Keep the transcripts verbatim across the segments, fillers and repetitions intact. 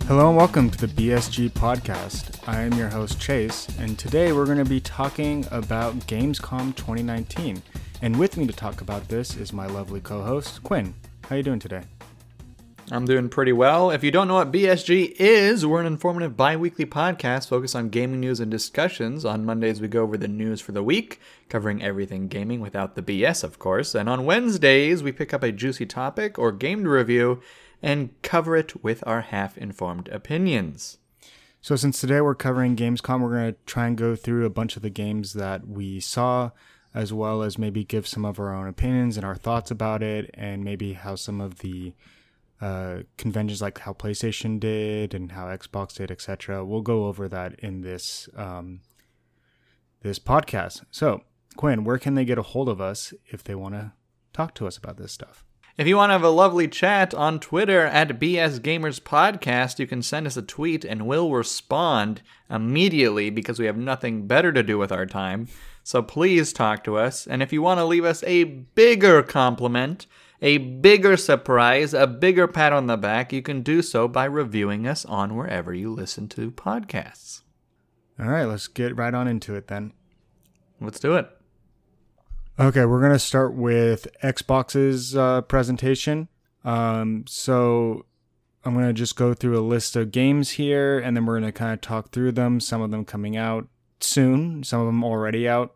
Hello and welcome to the B S G podcast. I am your host Chase, and today we're going to be talking about Gamescom twenty nineteen. And with me to talk about this is my lovely co-host Quinn. How you doing today? I'm doing pretty well. If you don't know what B S G is, we're an informative bi-weekly podcast focused on gaming news and discussions. On Mondays, we go over the news for the week, covering everything gaming without the B S, of course. And on Wednesdays, we pick up a juicy topic or game to review and cover it with our half-informed opinions. So since today we're covering Gamescom, we're going to try and go through a bunch of the games that we saw, as well as maybe give some of our own opinions and our thoughts about it, and maybe how some of the uh, conventions, like how PlayStation did and how Xbox did, et cetera. We'll go over that in this um, this podcast. So, Quinn, where can they get a hold of us if they want to talk to us about this stuff? If you want to have a lovely chat on Twitter at B S Gamers Podcast, you can send us a tweet and we'll respond immediately because we have nothing better to do with our time. So please talk to us. And if you want to leave us a bigger compliment, a bigger surprise, a bigger pat on the back, you can do so by reviewing us on wherever you listen to podcasts. All right, let's get right on into it then. Let's do it. Okay, we're going to start with Xbox's uh, presentation. Um, so I'm going to just go through a list of games here, and then we're going to kind of talk through them, some of them coming out soon, some of them already out.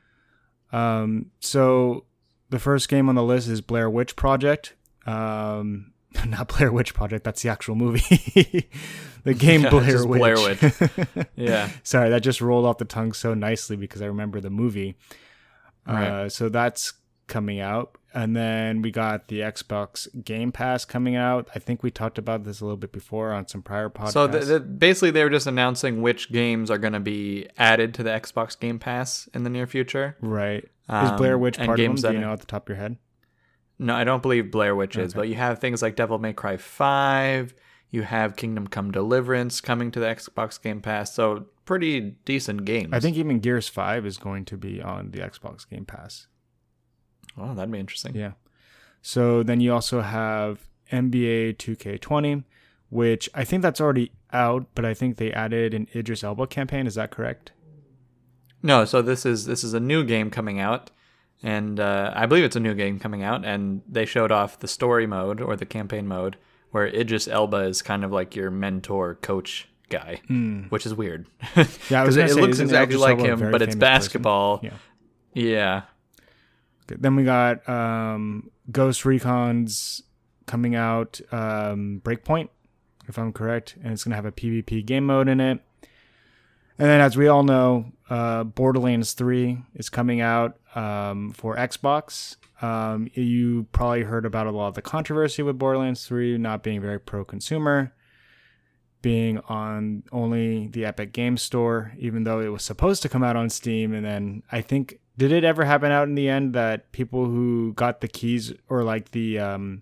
Um, so the first game on the list is Blair Witch Project. Um, not Blair Witch Project, that's the actual movie. The game yeah, Blair Witch. Blair Witch. Yeah. Sorry, that just rolled off the tongue so nicely because I remember the movie. Right. Uh, so that's coming out. And then we got the Xbox Game Pass coming out. I think we talked about this a little bit before on some prior podcasts. So the, the, basically they were just announcing which games are going to be added to the Xbox Game Pass in the near future. Right. Um, is Blair Witch part of them? Do you are, know at the top of your head? No, I don't believe Blair Witch is, okay. But you have things like Devil May Cry five. You have Kingdom Come Deliverance coming to the Xbox Game Pass. So pretty decent games. I think even Gears five is going to be on the Xbox Game Pass. Oh, that'd be interesting. Yeah. So then you also have N B A two K twenty, which I think that's already out, but I think they added an Idris Elba campaign. Is that correct? No, so this is this is a new game coming out, and uh, I believe it's a new game coming out, and they showed off the story mode or the campaign mode, where Idris Elba is kind of like your mentor coach guy, mm. which is weird. Yeah, because it, say, it looks exactly like him, but it's basketball. Person? Yeah. Yeah. Okay. Then we got um, Ghost Recon's coming out, um, Breakpoint, if I'm correct, and it's going to have a PvP game mode in it. And then, as we all know, uh, Borderlands three is coming out um, for Xbox. Um, you probably heard about a lot of the controversy with Borderlands three not being very pro-consumer, being on only the Epic Games Store, even though it was supposed to come out on Steam. And then I think, did it ever happen out in the end that people who got the keys or like the um,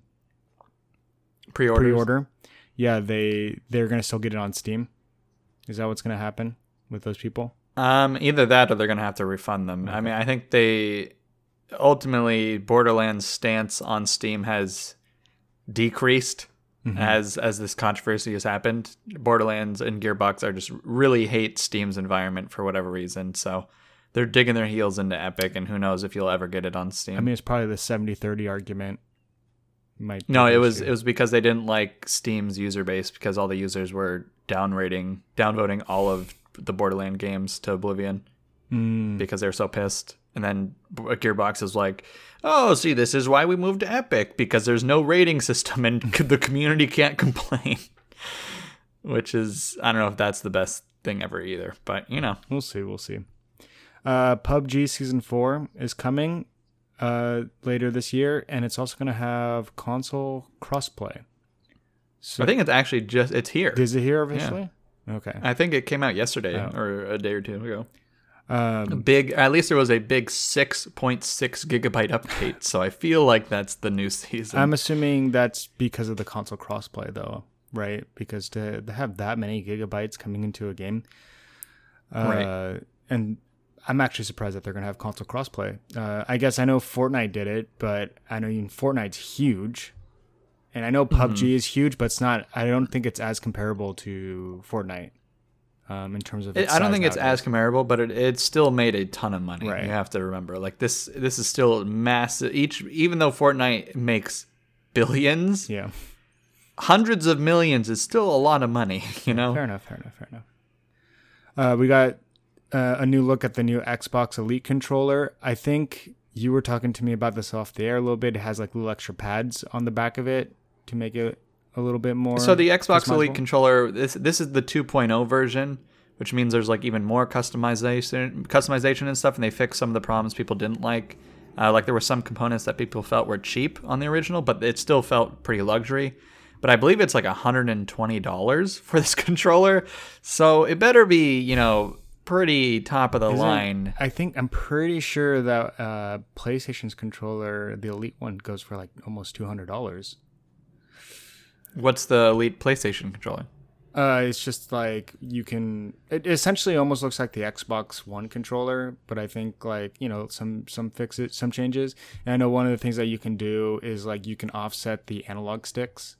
pre-order, yeah, they, they're going to still get it on Steam? Is that what's going to happen with those people? Um, either that or they're going to have to refund them. Okay. I mean, I think they... Ultimately, Borderlands' stance on Steam has decreased mm-hmm. as as this controversy has happened. Borderlands and Gearbox are just really hate Steam's environment for whatever reason, so they're digging their heels into Epic, and who knows if you'll ever get it on Steam. I mean, it's probably the seventy thirty argument. Might no, it was it was because they didn't like Steam's user base because all the users were downrating, downvoting all of the Borderland games to oblivion mm. because they're so pissed. And then Gearbox is like, oh, see, this is why we moved to Epic, because there's no rating system and the community can't complain. Which is, I don't know if that's the best thing ever either, but, you know. We'll see, we'll see. Uh, P U B G Season four is coming uh, later this year, and it's also going to have console crossplay. So I think it's actually just, it's here. Is it here officially? Yeah. Okay. I think it came out yesterday oh. or a day or two ago. Um, a big, at least there was a big six point six gigabyte update, so I feel like that's the new season. I'm assuming that's because of the console crossplay, though, right? Because to, to have that many gigabytes coming into a game, uh, right? And I'm actually surprised that they're going to have console crossplay. Uh, I guess I know Fortnite did it, but I know even Fortnite's huge, And I know P U B G Mm-hmm. is huge, but it's not. I don't think it's as comparable to Fortnite um, in terms of. It, Its I don't size think it's nowadays. as comparable, but it, it still made a ton of money. Right. You have to remember, like this this is still massive. Each even though Fortnite makes billions, Yeah. hundreds of millions is still a lot of money. You know. Fair enough. Fair enough. Fair enough. Uh, we got uh, a new look at the new Xbox Elite controller. I think you were talking to me about this off the air a little bit. It has like little extra pads on the back of it to make it a little bit more. So the Xbox Elite customizable. controller, this this is the two point oh version, which means there's like even more customization, customization and stuff, and they fixed some of the problems people didn't like. Uh, like there were some components that people felt were cheap on the original, but it still felt pretty luxury. But I believe it's like one hundred twenty dollars for this controller, so it better be, you know, pretty top of the Isn't- line. I think I'm pretty sure that uh, PlayStation's controller, the Elite one, goes for like almost two hundred dollars. What's the Elite PlayStation controller? Uh, it's just like you can. It essentially almost looks like the Xbox One controller, but I think like you know some some fixes, some changes. And I know one of the things that you can do is like you can offset the analog sticks,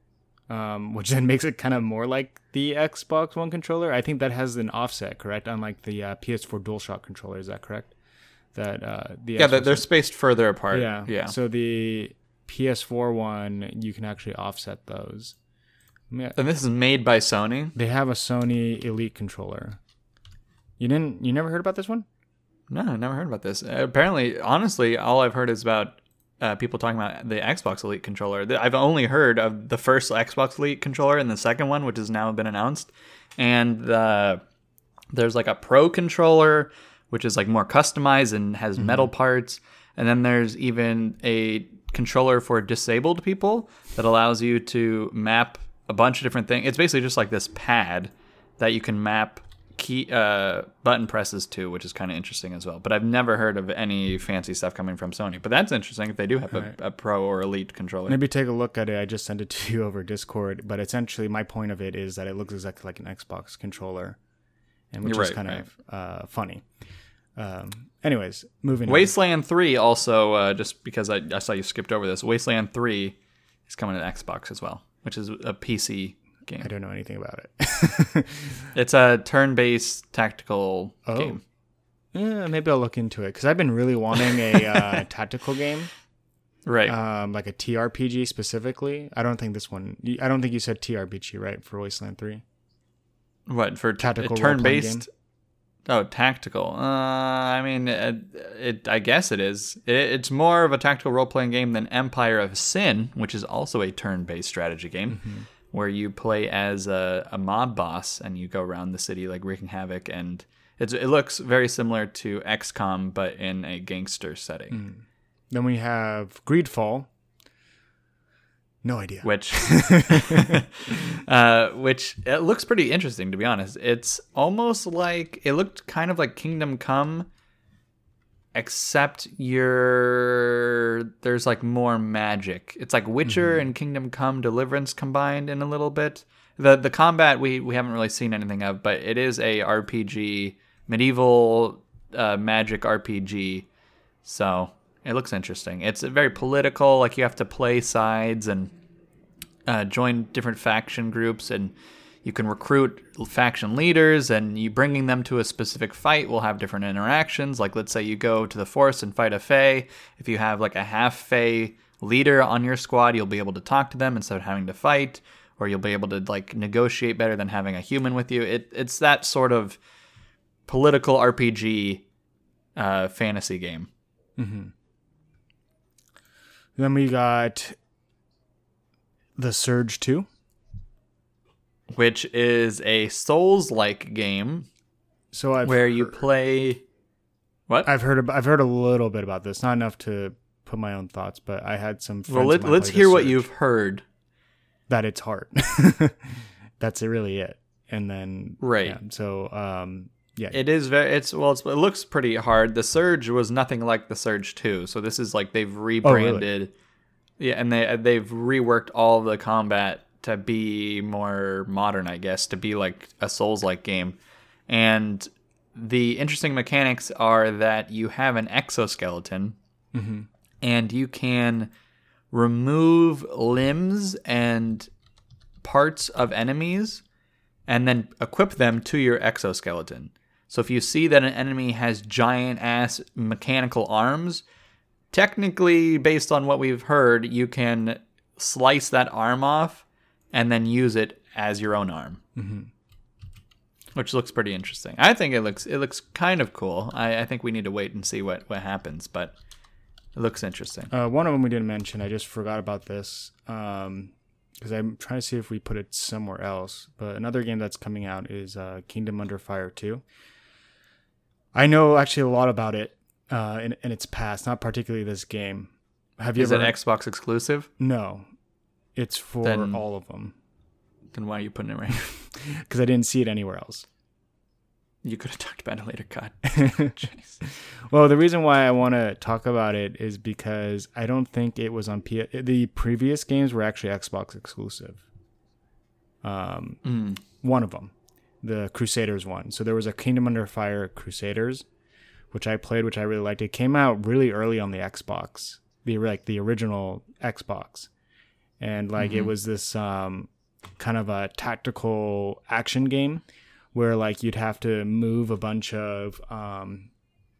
um, which then makes it kind of more like the Xbox One controller. I think that has an offset, correct? Unlike the uh, P S four DualShock controller, is that correct? That uh, the Yeah, they're, Xbox they're One- spaced further apart. yeah. yeah. So the P S four one, you can actually offset those. Yeah. And this is made by Sony. They have a Sony Elite controller. You didn't? You never heard about this one? No, I never heard about this. Uh, apparently, honestly, all I've heard is about uh, people talking about the Xbox Elite controller. Th- I've only heard of the first Xbox Elite controller and the second one, which has now been announced. And the, there's like a Pro controller, which is like more customized and has metal parts. And then there's even a controller for disabled people that allows you to map a bunch of different things. It's basically just like this pad that you can map key uh, button presses to, which is kind of interesting as well. But I've never heard of any fancy stuff coming from Sony. But that's interesting if they do have a, Right. a Pro or Elite controller. Maybe take a look at it. I just sent it to you over Discord. But essentially, my point of it is that it looks exactly like an Xbox controller, and which You're is right, kind right. of uh, funny. Um, anyways, moving on. Wasteland three also, uh, just because I, I saw you skipped over this, Wasteland three is coming to Xbox as well, which is a P C game. I don't know anything about it. It's a turn-based tactical Oh. game. Yeah, maybe I'll look into it because I've been really wanting a uh, tactical game. Right. Um, like a T R P G specifically. I don't think this one. I don't think you said T R P G, right, for Wasteland three. What, for Tactical t- role-playing turn-based? Oh, tactical. Uh, I mean, it, it. I guess it is. It, it's more of a tactical role-playing game than Empire of Sin, which is also a turn-based strategy game, Mm-hmm. where you play as a, a mob boss and you go around the city like wreaking havoc. And it's, it looks very similar to X COM, but in a gangster setting. Mm. Then we have Greedfall. No idea. Which, uh, which it looks pretty interesting, to be honest. It's almost like it looked kind of like Kingdom Come, except you're there's like more magic. It's like Witcher Mm-hmm. and Kingdom Come Deliverance combined in a little bit. The the combat we we haven't really seen anything of, but it is a R P G, medieval uh, magic R P G. So it looks interesting. It's very political. Like you have to play sides and uh, join different faction groups, and you can recruit faction leaders. And you bringing them to a specific fight will have different interactions. Like let's say you go to the forest and fight a Fae. If you have like a half Fae leader on your squad, you'll be able to talk to them instead of having to fight, or you'll be able to like negotiate better than having a human with you. It it's that sort of political R P G uh, fantasy game. Mm-hmm. Then we got The Surge two. Which is a Souls-like game So I've where you heard- play. What? I've heard. About, I've heard a little bit about this. Not enough to put my own thoughts, but I had some. Friends well, of let, mine let's play The hear what Surge. you've heard. That it's hard. That's really it. And then Right. yeah, so um, yeah. It is very. It's well. It's, it looks pretty hard. The Surge was nothing like the Surge two, so this is like they've rebranded. Yeah, and they they've reworked all the combat to be more modern, I guess, to be like a Souls-like game. And the interesting mechanics are that you have an exoskeleton, Mm-hmm. and you can remove limbs and parts of enemies and then equip them to your exoskeleton. So if you see that an enemy has giant ass mechanical arms, technically, based on what we've heard, you can slice that arm off and then use it as your own arm. Mm-hmm. Which looks pretty interesting. I think it looks it looks kind of cool. I, I think we need to wait and see what, what happens, but it looks interesting. Uh, one of them we didn't mention. I just forgot about this because um, I'm trying to see if we put it somewhere else. But another game that's coming out is uh, Kingdom Under Fire two. I know actually a lot about it uh, in, in its past, not particularly this game. Have you is ever? it Xbox exclusive? No, it's for Then- all of them. Then why are you putting it right here? Because I didn't see it anywhere else. You could have talked about it later, God. Well, the reason why I want to talk about it is because I don't think it was on P. The previous games were actually Xbox exclusive. Um, Mm. One of them, the Crusaders one. So there was a Kingdom Under Fire Crusaders, which I played, which I really liked. It came out really early on the Xbox, the like the original Xbox, and like Mm-hmm. it was this um, kind of a tactical action game where like you'd have to move a bunch of um,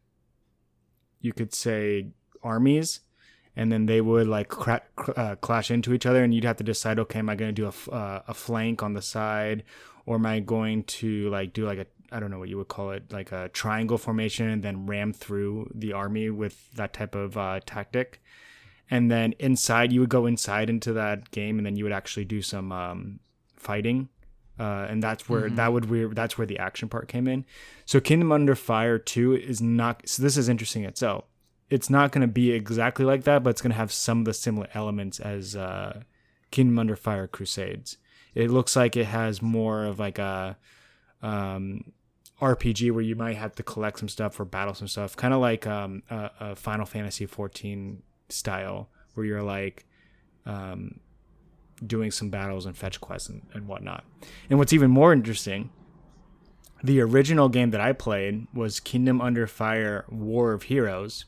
you could say armies, and then they would like cra- uh, clash into each other, and you'd have to decide, okay, am I going to do a, f- uh, a flank on the side, or am I going to like do like a, I don't know what you would call it, like a triangle formation and then ram through the army with that type of uh, tactic. And then inside, you would go inside into that game, and then you would actually do some um, fighting. Uh, and that's where Mm-hmm. that would where that's where the action part came in. So Kingdom Under Fire two is not. So this is interesting itself. It's not going to be exactly like that, but it's going to have some of the similar elements as uh, Kingdom Under Fire Crusades. It looks like it has more of like a um, R P G where you might have to collect some stuff or battle some stuff, kind of like um, a, a Final Fantasy fourteen style, where you're like um, doing some battles and fetch quests and, and whatnot. And what's even more interesting, the original game that I played was Kingdom Under Fire War of Heroes,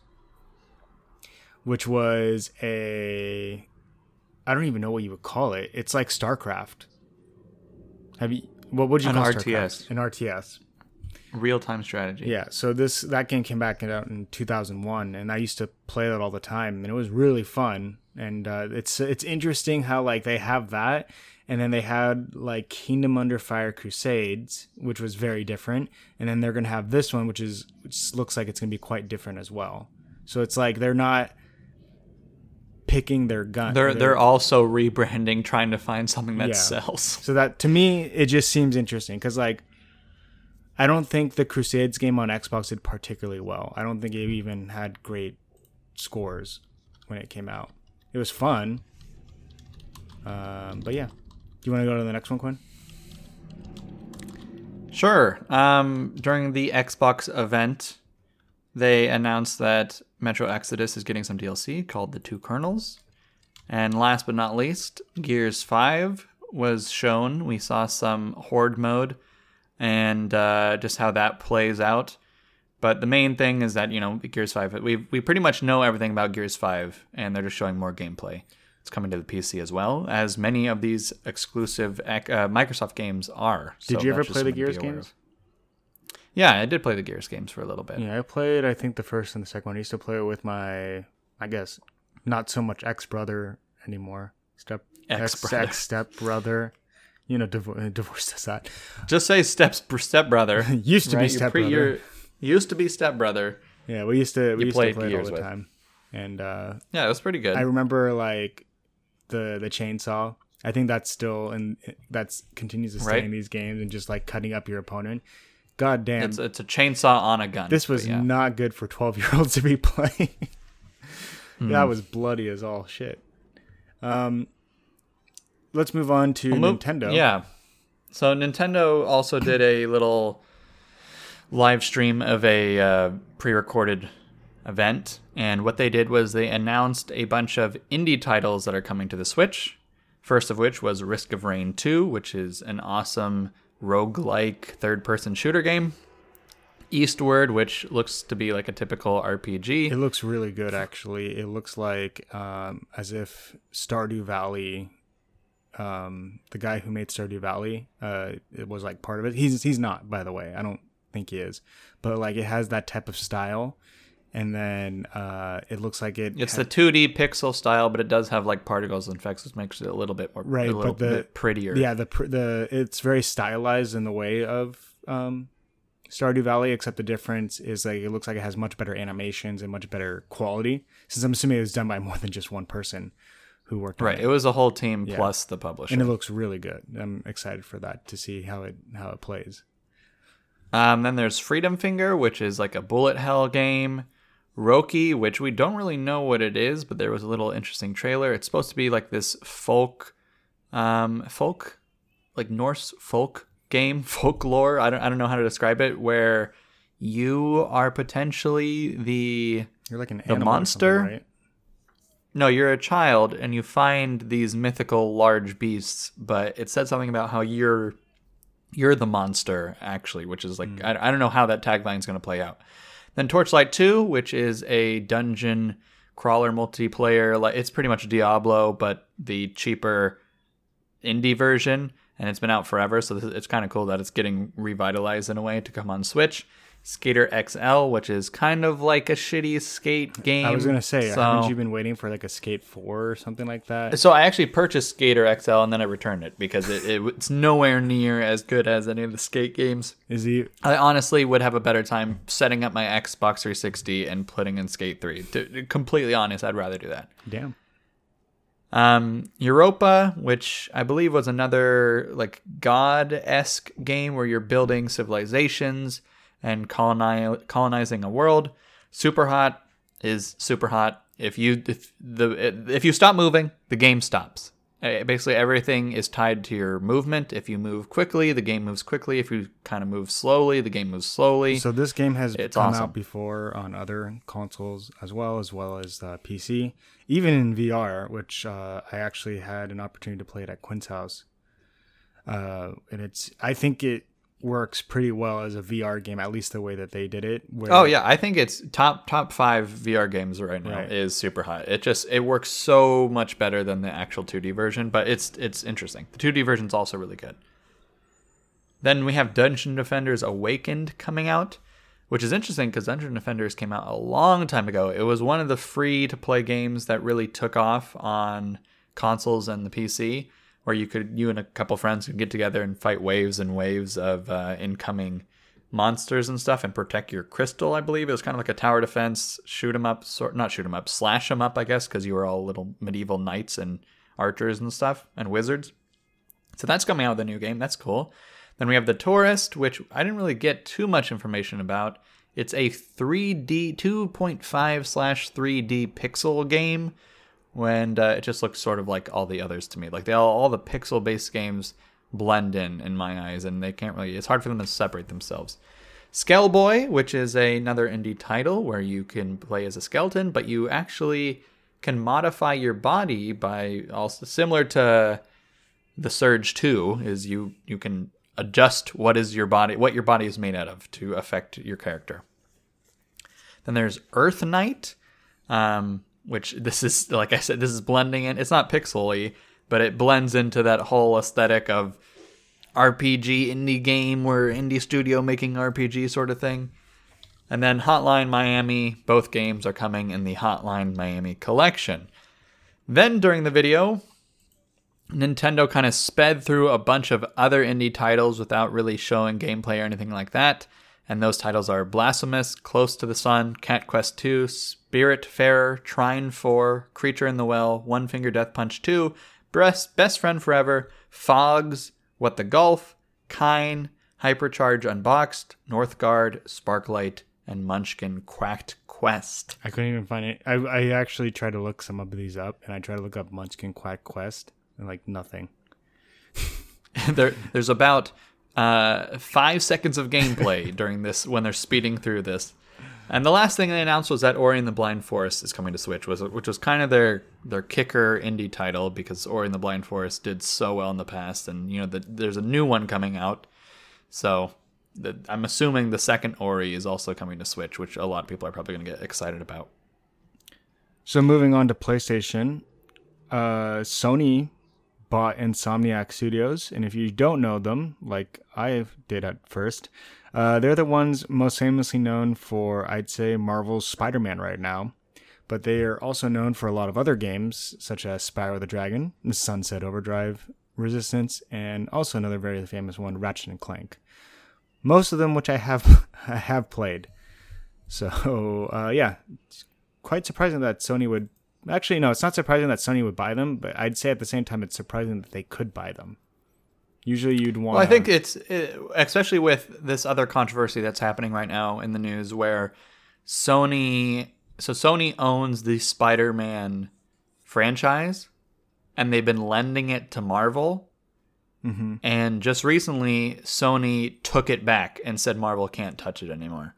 which was a, I don't even know what you would call it. It's like StarCraft. Have you? What would you An call R StarCraft? T S. An R T S. Real-time strategy. Yeah. So this that game came back out in two thousand one, and I used to play that all the time, and it was really fun. And uh, it's it's interesting how like they have that, and then they had like Kingdom Under Fire Crusades, which was very different, and then they're gonna have this one, which is which looks like it's gonna be quite different as well. So it's like they're not picking their gun. They're they're also rebranding, trying to find something that Yeah. sells. So that to me, it just seems interesting because like I don't think the Crusades game on Xbox did particularly well. I don't think it even had great scores when it came out. It was fun, um, but yeah. Do you want to go to the next one, Quinn? Sure. Um, during the Xbox event, they announced that Metro Exodus is getting some D L C called The Two Kernels. And last but not least, Gears five was shown. We saw some Horde mode and uh, just how that plays out. But the main thing is that, you know, Gears five, we we pretty much know everything about Gears five, and they're just showing more gameplay. It's coming to the P C as well, as many of these exclusive uh, Microsoft games are. Did So you ever that's just play the something to Gears be aware games? of. Yeah, I did play the Gears games for a little bit. Yeah, I played, I think, the first and the second one. I used to play it with my, I guess, not so much ex-brother anymore. Step Ex-brother. Ex-step-brother. You know, div- divorced us that. Just say steps stepbrother. Used to be right? You're stepbrother. you're- used to be stepbrother. Yeah, we used to we You used to played play it all Gears the with. time. And uh, Yeah, it was pretty good. I remember like the the chainsaw. I think that's still and that's continues to stay Right. in these games, and just like cutting up your opponent. God damn, it's it's a chainsaw on a gun. this was but yeah. not good for twelve year olds to be playing. Hmm. That was bloody as all shit. Um, let's move on to Well, mo- Nintendo. Yeah. So Nintendo also did a little live stream of a uh, pre-recorded event, and what they did was they announced a bunch of indie titles that are coming to the Switch. First of which was Risk of Rain two, which is an awesome roguelike third-person shooter game. Eastward, which looks to be like a typical R P G. It looks really good, actually. It looks like um, as if Stardew Valley, um, the guy who made Stardew Valley, uh, it was like part of it. He's he's not, by the way. I don't think he is, but like it has that type of style. And then uh, it looks like it. It's ha- the two D pixel style, but it does have like particles and effects, which makes it a little bit more right, a little but the, bit prettier. Yeah, the the it's very stylized in the way of um, Stardew Valley, except the difference is like it looks like it has much better animations and much better quality. Since I'm assuming it was done by more than just one person who worked on right. it. It was a whole team Yeah. plus the publisher, And it looks really good. I'm excited for that to see how it how it plays. Um, then there's Freedom Finger, which is like a bullet hell game. Roki, which we don't really know what it is, but there was a little interesting trailer. It's supposed to be like this folk, um, folk, like Norse folk game, folklore. I don't, I don't know how to describe it. Where you are potentially the You're like an the animal or monster. something, right? No, you're a child, and you find these mythical large beasts. But it said something about how you're you're the monster, actually, which is like Mm. I, I don't know how that tagline is going to play out. Then Torchlight two, which is a dungeon crawler multiplayer. Like it's pretty much Diablo, but the cheaper indie version, and it's been out forever, so this is, it's kind of cool that it's getting revitalized in a way to come on Switch. Skater X L, which is kind of like a shitty skate game. I was gonna say, so, haven't you been waiting for like a Skate four or something like that? So I actually purchased Skater X L and then I returned it because it, it it's nowhere near as good as any of the skate games. Is he? I honestly would have a better time setting up my Xbox three sixty and putting in Skate three. To to be completely honest, I'd rather do that. Damn. Um, Europa, which I believe was another like God-esque game where you're building civilizations and coloni- colonizing a world. Super Hot is super hot. If you if the if you stop moving, the game stops. Uh, Basically, everything is tied to your movement. If you move quickly, the game moves quickly. If you kind of move slowly, the game moves slowly. So this game has It's come awesome. out before on other consoles as well, as well as uh, P C, even in V R, which uh, I actually had an opportunity to play it at Quinn's house. Uh, and it's, I think it works pretty well as a V R game, at least the way that they did it. Where, Oh yeah, I think it's top top five V R games right now. Right. Is Super Hot. It just it works so much better than the actual two D version, but it's it's interesting. The two D version's also really good. Then we have Dungeon Defenders Awakened coming out, which is interesting because Dungeon Defenders came out a long time ago. It was one of the free to play games that really took off on consoles and the P C, where you could you and a couple friends could get together and fight waves and waves of uh, incoming monsters and stuff and protect your crystal. I believe it was kind of like a tower defense, shoot 'em up, sort not shoot 'em up, slash 'em up, I guess, because you were all little medieval knights and archers and stuff and wizards. So that's coming out with a new game. That's cool. Then we have The Tourist, which I didn't really get too much information about. It's a three D, two point five slash three D pixel game, and uh, it just looks sort of like all the others to me. Like they all, all the pixel-based games blend in in my eyes, and they can't really. It's hard for them to separate themselves. Skellboy, which is another indie title where you can play as a skeleton, but you actually can modify your body by also similar to The Surge two. Is you you can adjust what is your body, what your body is made out of to affect your character. Then there's Earth Knight, um, which this is, like I said, this is blending in. It's not pixely, but it blends into that whole aesthetic of R P G indie game where indie studio making R P G sort of thing. And then Hotline Miami, both games are coming in the Hotline Miami collection. Then during the video, Nintendo kind of sped through a bunch of other indie titles without really showing gameplay or anything like that. And those titles are Blasphemous, Close to the Sun, Cat Quest two, Spiritfarer, Trine four, Creature in the Well, One Finger Death Punch two, Best, Best Friend Forever, Fogs, What the Golf, Kine, Hypercharge Unboxed, Northgard, Sparklight, and Munchkin Quacked Quest. I couldn't even find it. I, I actually tried to look some of these up, and I tried to look up Munchkin Quack Quest, and like nothing. there, there's about uh, five seconds of gameplay during this when they're speeding through this. And the last thing they announced was that Ori and the Blind Forest is coming to Switch, was which was kind of their their kicker indie title because Ori and the Blind Forest did so well in the past, and you know the, there's a new one coming out, so the, I'm assuming the second Ori is also coming to Switch, which a lot of people are probably going to get excited about. So moving on to PlayStation, uh, Sony bought Insomniac Studios, and if you don't know them, like I did at first, uh, they're the ones most famously known for, I'd say, Marvel's Spider-Man right now. But they are also known for a lot of other games, such as Spyro the Dragon, Sunset Overdrive, Resistance, and also another very famous one, Ratchet and Clank. Most of them, which I have I have played. So uh, yeah, it's quite surprising that Sony would. Actually, no, it's not surprising that Sony would buy them, but I'd say at the same time it's surprising that they could buy them. Usually, you'd want. Well, I think it's it, especially with this other controversy that's happening right now in the news, where Sony. So Sony owns the Spider-Man franchise, and they've been lending it to Marvel. Mm-hmm. And just recently, Sony took it back and said Marvel can't touch it anymore.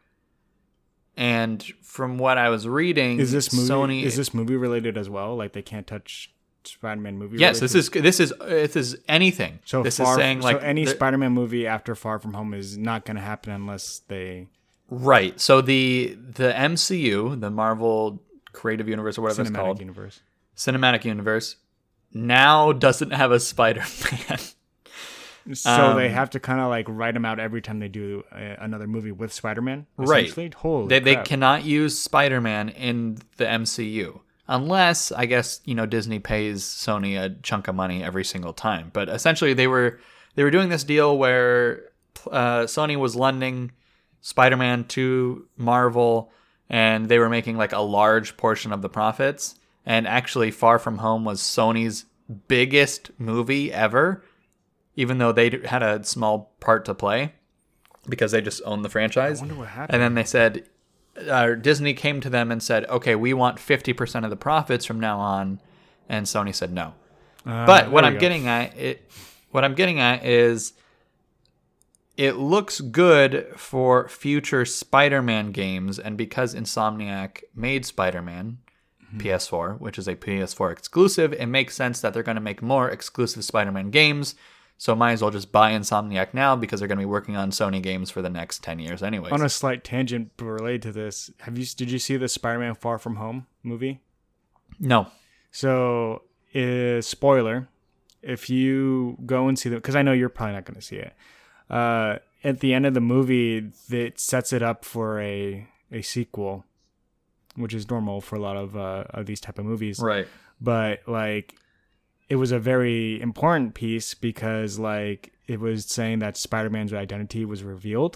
And from what I was reading, is this movie Sony is this movie related as well? Like they can't touch Spider-Man movie. Yes, related? this is this is this is anything. So this far, is saying like so any the, Spider-Man movie after Far From Home is not going to happen unless they. Right. So the the M C U, the Marvel Creative Universe or whatever Cinematic it's called, universe. Cinematic Universe, now doesn't have a Spider-Man. So um, they have to kind of like write them out every time they do a, another movie with Spider-Man. Right. Holy they they crap. cannot use Spider-Man in the M C U unless I guess you know Disney pays Sony a chunk of money every single time. But essentially, they were they were doing this deal where uh, Sony was lending Spider-Man to Marvel, and they were making like a large portion of the profits. And actually, Far From Home was Sony's biggest movie ever, even though they had a small part to play because they just owned the franchise. I wonder what happened. And then they said, uh, Disney came to them and said, okay, we want fifty percent of the profits from now on. And Sony said no. Uh, but what there I'm we go. getting at, it, what I'm getting at is it looks good for future Spider-Man games. And because Insomniac made Spider-Man, mm-hmm. P S four, which is a P S four exclusive, it makes sense that they're going to make more exclusive Spider-Man games. So might as well just buy Insomniac now because they're going to be working on Sony games for the next ten years anyways. On a slight tangent but related to this, have you did you see the Spider-Man Far From Home movie? No. So, uh, spoiler, if you go and see the, because I know you're probably not going to see it. Uh, at the end of the movie, it sets it up for a a sequel, which is normal for a lot of uh, of these type of movies. Right. But like, it was a very important piece because like it was saying that Spider-Man's identity was revealed.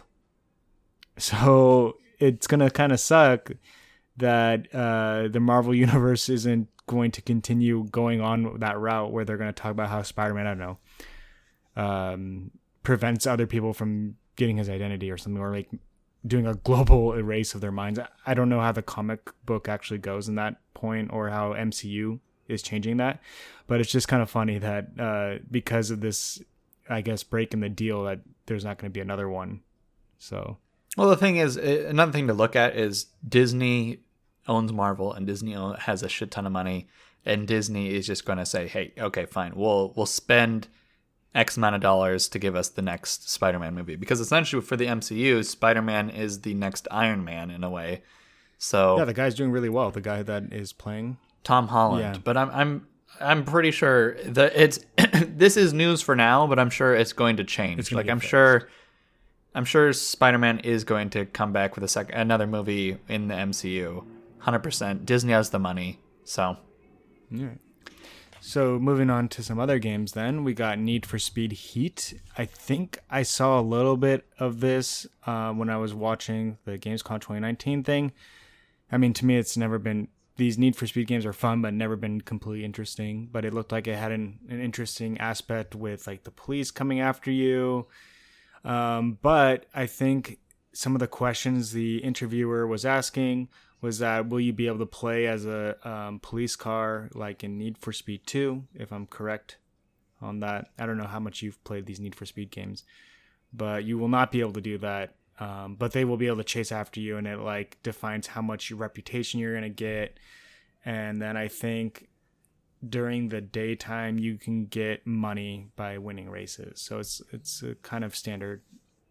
So it's gonna kind of suck that uh, the Marvel universe isn't going to continue going on that route where they're going to talk about how Spider-Man, I don't know, um, prevents other people from getting his identity or something, or like doing a global erase of their minds. I don't know how the comic book actually goes in that point or how M C U is changing that, but it's just kind of funny that uh, because of this, I guess, break in the deal that there's not going to be another one. So, well, the thing is, another thing to look at is Disney owns Marvel and Disney has a shit ton of money, and Disney is just going to say, hey, okay, fine, we'll we'll spend X amount of dollars to give us the next Spider-Man movie, because essentially for the M C U, Spider-Man is the next Iron Man in a way. So yeah, the guy's doing really well. The guy that is playing Tom Holland, yeah. but I'm I'm I'm pretty sure that it's this is news for now, but I'm sure it's going to change. Like I'm fixed. sure I'm sure Spider-Man is going to come back with a sec- another movie in the M C U. one hundred percent. Disney has the money, so. Yeah. So moving on to some other games then, we got Need for Speed Heat. I think I saw a little bit of this uh, when I was watching the Gamescom twenty nineteen thing. I mean, to me, it's never been, these Need for Speed games are fun, but never been completely interesting. But it looked like it had an, an interesting aspect with like the police coming after you. Um, but I think some of the questions the interviewer was asking was that, will you be able to play as a um, police car like in Need for Speed two, if I'm correct on that. I don't know how much you've played these Need for Speed games, but you will not be able to do that. Um, but they will be able to chase after you, and it like defines how much your reputation you're going to get. And then I think during the daytime, you can get money by winning races. So it's it's a kind of standard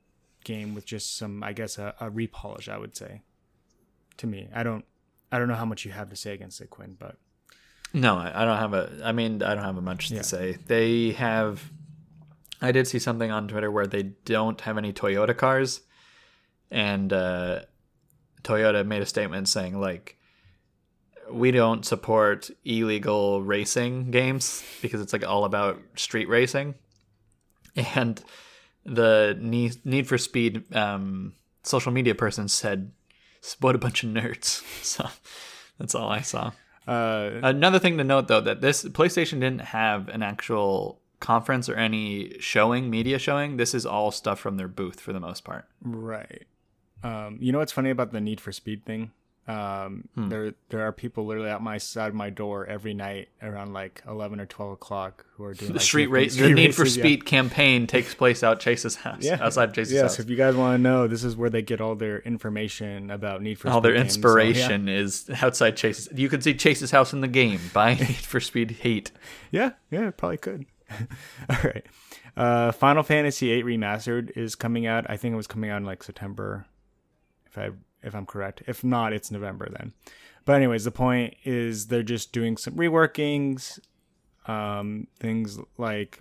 game with just some, I guess, a, a repolish. I would say. To me, I don't, I don't know how much you have to say against it, Quinn, but no, I, I don't have a. I mean, I don't have much Yeah. to say. They have. I did see something on Twitter where they don't have any Toyota cars, and uh, Toyota made a statement saying like, we don't support illegal racing games because it's like all about street racing, and the Need, Need for Speed um, social media person said, what a bunch of nerds. So that's all I saw. uh, Another thing to note, though, that this PlayStation didn't have an actual conference or any showing, media showing. This is all stuff from their booth for the most part. right. Um, you know what's funny about the Need for Speed thing? Um, Hmm. there there are people literally at my side of my door every night around like eleven or twelve o'clock who are doing The like, street different race, the street Need for races, yeah. Speed campaign takes place out Chase's house, Yeah, outside Chase's yeah. house. So if you guys want to know, this is where they get all their information about Need for All Speed their games. So, inspiration is outside Chase's. You can see Chase's house in the game. Buy Need for Speed Hate. yeah, yeah, yeah, probably could. All right. Uh, Final Fantasy eight Remastered is coming out. I think it was coming out in like September, if I if I'm correct. If not, it's November then. But anyways, the point is they're just doing some reworkings, um, things like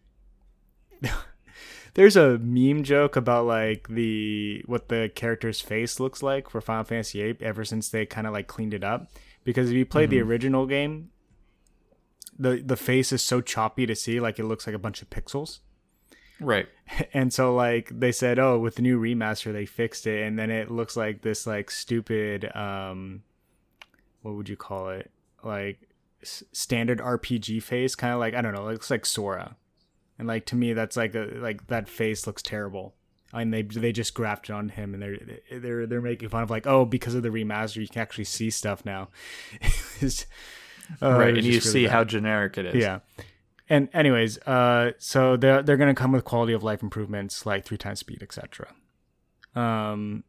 there's a meme joke about like the what the character's face looks like for Final Fantasy eight ever since they kind of like cleaned it up. Because if you play Mm-hmm. the original game, the the face is so choppy to see, like it looks like a bunch of pixels. Right. And so like they said, oh, with the new remaster they fixed it, and then it looks like this like stupid um what would you call it, like s- standard R P G face, kind of like, I don't know, it looks like Sora. And like to me that's like a, like that face looks terrible. And they they just grafted on him, and they're they're they're making fun of like, oh, because of the remaster you can actually see stuff now. It's, uh, right. it was And you just really see bad. how generic it is. Yeah. And anyways, uh, so they're they're gonna come with quality of life improvements like three times speed, et cetera. Um,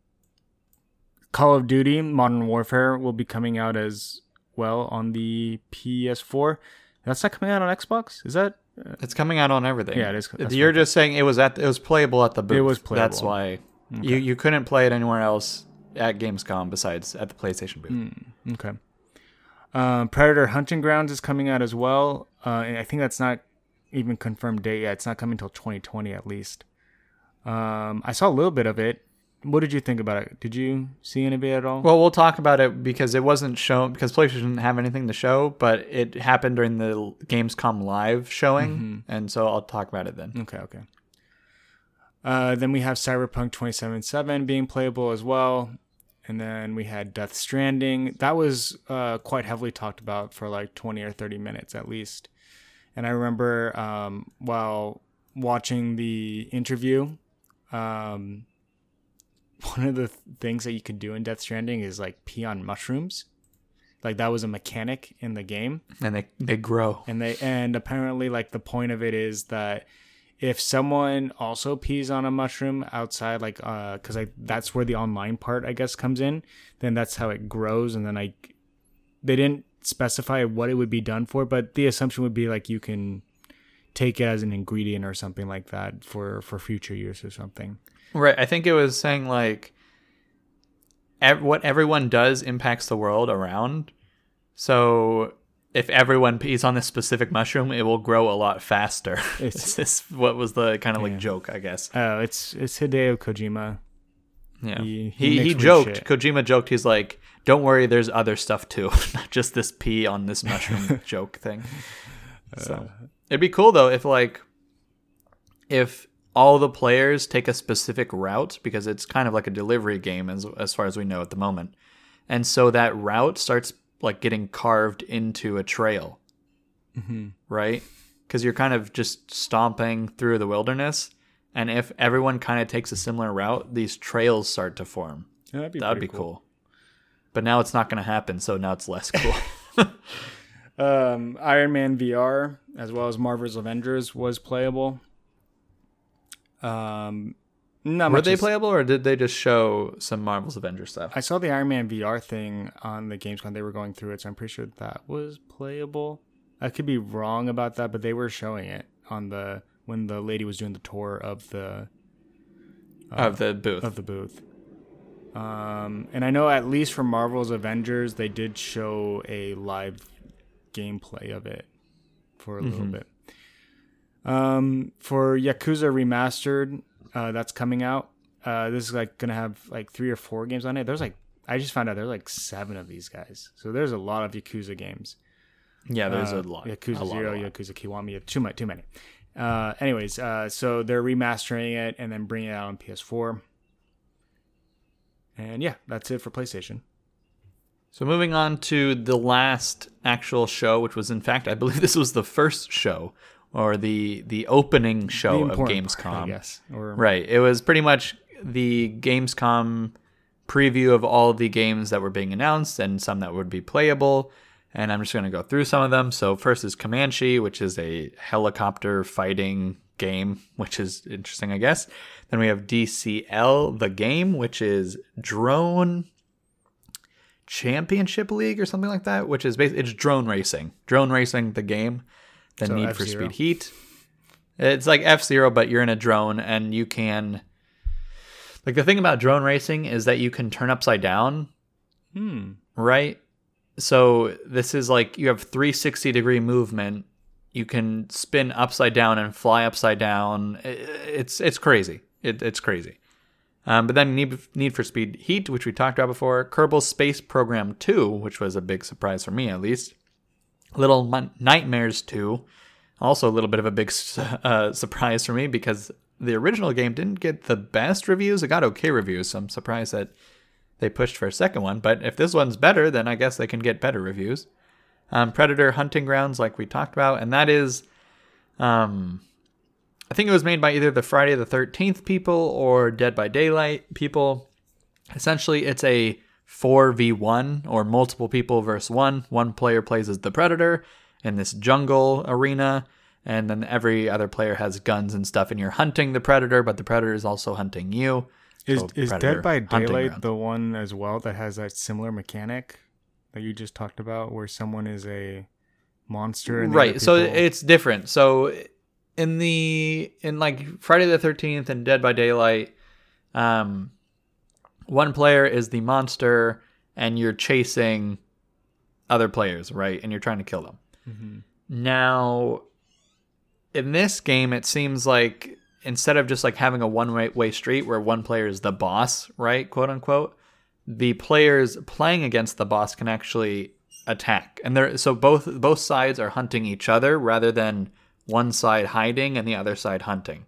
Call of Duty Modern Warfare will be coming out as well on the P S four. That's not coming out on Xbox, is that? It's coming out on everything. Yeah, it is. That's You're what- just saying it was at it was playable at the booth. It was That's playable. why you you couldn't play it anywhere else at Gamescom besides at the PlayStation booth. Mm, okay. Um, Predator Hunting Grounds is coming out as well. Uh, and I think that's not even confirmed date yet. It's not coming until twenty twenty at least. Um, I saw a little bit of it. What did you think about it? Did you see any of it at all? Well, we'll talk about it because it wasn't shown because PlayStation didn't have anything to show, but it happened during the Gamescom live showing, Mm-hmm. and so I'll talk about it then. Okay, okay. Uh, then we have Cyberpunk twenty seventy-seven being playable as well. And then we had Death Stranding. That was uh, quite heavily talked about for like twenty or thirty minutes at least. And I remember um, while watching the interview, um, one of the th- things that you could do in Death Stranding is like pee on mushrooms. Like that was a mechanic in the game. And they they grow. And they and apparently like the point of it is that if someone also pees on a mushroom outside, like uh because I that's where the online part I guess comes in, then that's how it grows. And then I they didn't specify what it would be done for, but the assumption would be like you can take it as an ingredient or something like that for for future use or something. Right. I think it was saying like ev- what everyone does impacts the world around. So if everyone pees on this specific mushroom, it will grow a lot faster. It's- This is what was the kind of like Yeah. joke, I guess. Oh, it's it's Hideo Kojima. Yeah. He- He he he, makes weird joked. shit. Kojima joked. He's like, "Don't worry, there's other stuff too, not just this pee on this mushroom joke thing." So it'd be cool though if like if all the players take a specific route, because it's kind of like a delivery game as as far as we know at the moment, and so that route starts like getting carved into a trail, Mm-hmm. right? Because you're kind of just stomping through the wilderness, and if everyone kind of takes a similar route, these trails start to form. Yeah, that'd be That would be pretty cool. But now it's not going to happen, so now it's less cool. Um, Iron Man V R as well as Marvel's Avengers was playable. Um, not Were much they is- playable, or did they just show some Marvel's Avengers stuff? I saw the Iron Man V R thing on the Gamescom. They were going through it, so I'm pretty sure that was playable. I could be wrong about that, but they were showing it on the when the lady was doing the tour of the uh, of the booth. Of the booth. Um, and I know at least for Marvel's Avengers, they did show a live gameplay of it for a mm-hmm. little bit. Um, for Yakuza Remastered, uh, that's coming out. Uh, this is like gonna have like three or four games on it. There's like I just found out there's like seven of these guys, so there's a lot of Yakuza games. Yeah, there's uh, a lot. Yakuza a Zero, lot, lot. Yakuza Kiwami, too much, too many. Uh, anyways, uh, so they're remastering it and then bringing it out on P S four. And yeah, that's it for PlayStation. So moving on to the last actual show, which was in fact, I believe this was the first show or the the opening show the of Gamescom. Part, I guess. Or, right. It was pretty much the Gamescom preview of all of the games that were being announced and some that would be playable. And I'm just going to go through some of them. So first is Comanche, which is a helicopter fighting game, which is interesting, I guess. Then we have D C L, the game, which is Drone Championship League or something like that, which is basically, it's drone racing. Drone racing, the game. Then so Need F-Zero. for Speed Heat. It's like F-Zero, but you're in a drone and you can... Like the thing about drone racing is that you can turn upside down, hmm. right? So this is like you have three hundred sixty degree movement. You can spin upside down and fly upside down. It's it's crazy. It, it's crazy. Um, but then Need, Need for Speed Heat, which we talked about before. Kerbal Space Program two, which was a big surprise for me at least. Little Nightmares two, also a little bit of a big uh, surprise for me because the original game didn't get the best reviews. It got okay reviews, so I'm surprised that they pushed for a second one. But if this one's better, then I guess they can get better reviews. Um, Predator Hunting Grounds, like we talked about, and that is, um, I think it was made by either the Friday the thirteenth people or Dead by Daylight people. Essentially, it's a four v one or multiple people versus one. One player plays as the Predator in this jungle arena, and then every other player has guns and stuff, and you're hunting the Predator, but the Predator is also hunting you. Is so is Predator Dead by hunting Daylight grounds. the one as well that has that similar mechanic that you just talked about, where someone is a monster? And the Right. other So people- it's different. So in the in like Friday the thirteenth and Dead by Daylight, um, one player is the monster, and you're chasing other players, right? And you're trying to kill them. Mm-hmm. Now, in this game, it seems like instead of just like having a one-way way street where one player is the boss, right, quote unquote, the players playing against the boss can actually attack, and they're so both both sides are hunting each other rather than one side hiding and the other side hunting,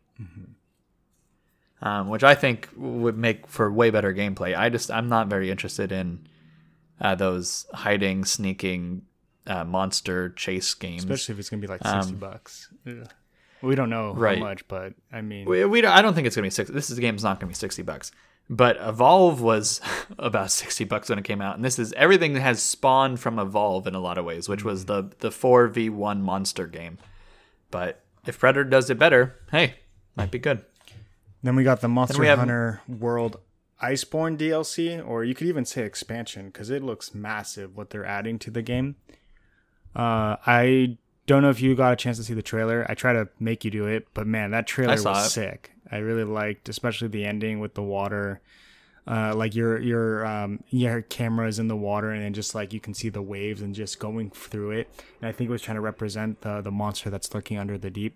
mm-hmm. um, which I think would make for way better gameplay. I just I'm not very interested in uh, those hiding, sneaking, uh, monster chase games, especially if it's gonna be like sixty um, bucks. Ugh. We don't know right. how much, but I mean, we, we don't, I don't think it's gonna be six. This is a game's not gonna be sixty bucks. But Evolve was about sixty bucks when it came out, and this is everything that has spawned from Evolve in a lot of ways, which was the the four v one monster game. But if Predator does it better, hey, might be good. Then we got the Monster have, Hunter World Iceborne D L C, or you could even say expansion, because it looks massive what they're adding to the game. Uh, I don't know if you got a chance to see the trailer. I try to make you do it, but man, that trailer was it. sick. I really liked, especially the ending with the water. Uh, like your your um your camera's in the water, and then just like you can see the waves and just going through it. And I think it was trying to represent the the monster that's lurking under the deep.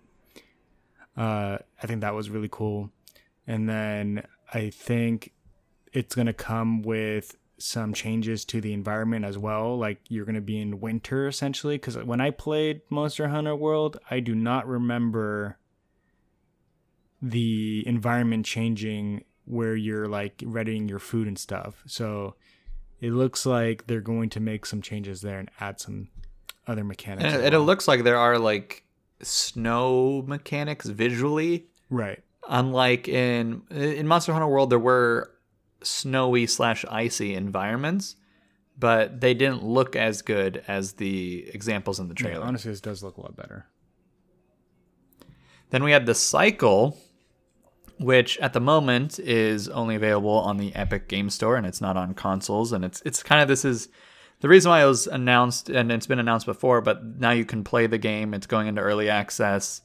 Uh, I think that was really cool. And then I think it's gonna come with some changes to the environment as well. Like you're gonna be in winter essentially. Because when I played Monster Hunter World, I do not remember the environment changing where you're like readying your food and stuff. So it looks like they're going to make some changes there and add some other mechanics. And, as and it well. looks like there are like snow mechanics visually. Right. Unlike in in Monster Hunter World, there were snowy slash icy environments, but they didn't look as good as the examples in the trailer. Yeah, honestly, this does look a lot better. Then we had the Cycle, which at the moment is only available on the Epic Game Store, and it's not on consoles. And it's it's kind of this is the reason why it was announced, and it's been announced before, but now you can play the game. It's going into early access.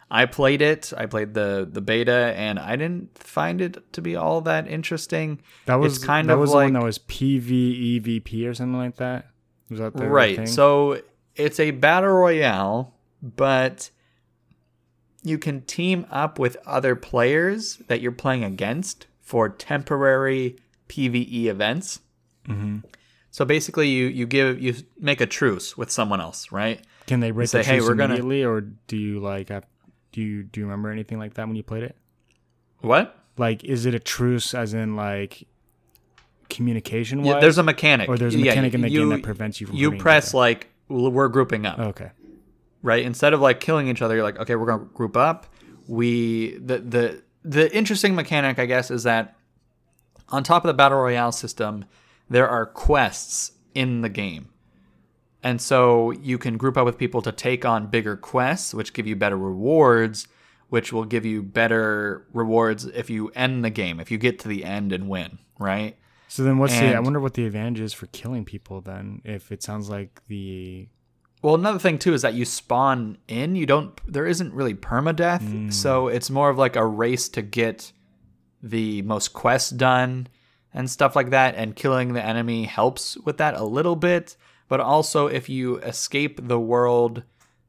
I played it. I played the the beta, and I didn't find it to be all that interesting. That was it's kind that of was like, the one that was PvEVP or something like that. Was that the right? thing? So it's a battle royale, but you can team up with other players that you're playing against for temporary PvE events. Mm-hmm. So basically, you you give you make a truce with someone else, right? Can they break say, the "Hey, truce we're gonna-" immediately, or do you like have, do you do you remember anything like that when you played it? What? Like, is it a truce as in like communication wise? Yeah, there's a mechanic, or there's a Yeah, mechanic in the you, game that prevents you from You hurting each press other? like well, we're grouping up. Okay. Right? Instead of like killing each other, you're like, okay, we're gonna group up. We the the the interesting mechanic, I guess, is that on top of the battle royale system, there are quests in the game, and so you can group up with people to take on bigger quests, which give you better rewards, which will give you better rewards if you end the game, if you get to the end and win. Right? So then, what's the? I And- wonder what the advantage is for killing people then. If it sounds like the Well, another thing too is that you spawn in. You don't. There isn't really permadeath, Mm. so it's more of like a race to get the most quests done and stuff like that. And killing the enemy helps with that a little bit. But also, if you escape the world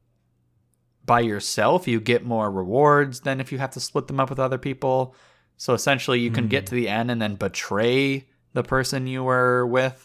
by yourself, you get more rewards than if you have to split them up with other people. So essentially, you can get to the end and then betray the person you were with.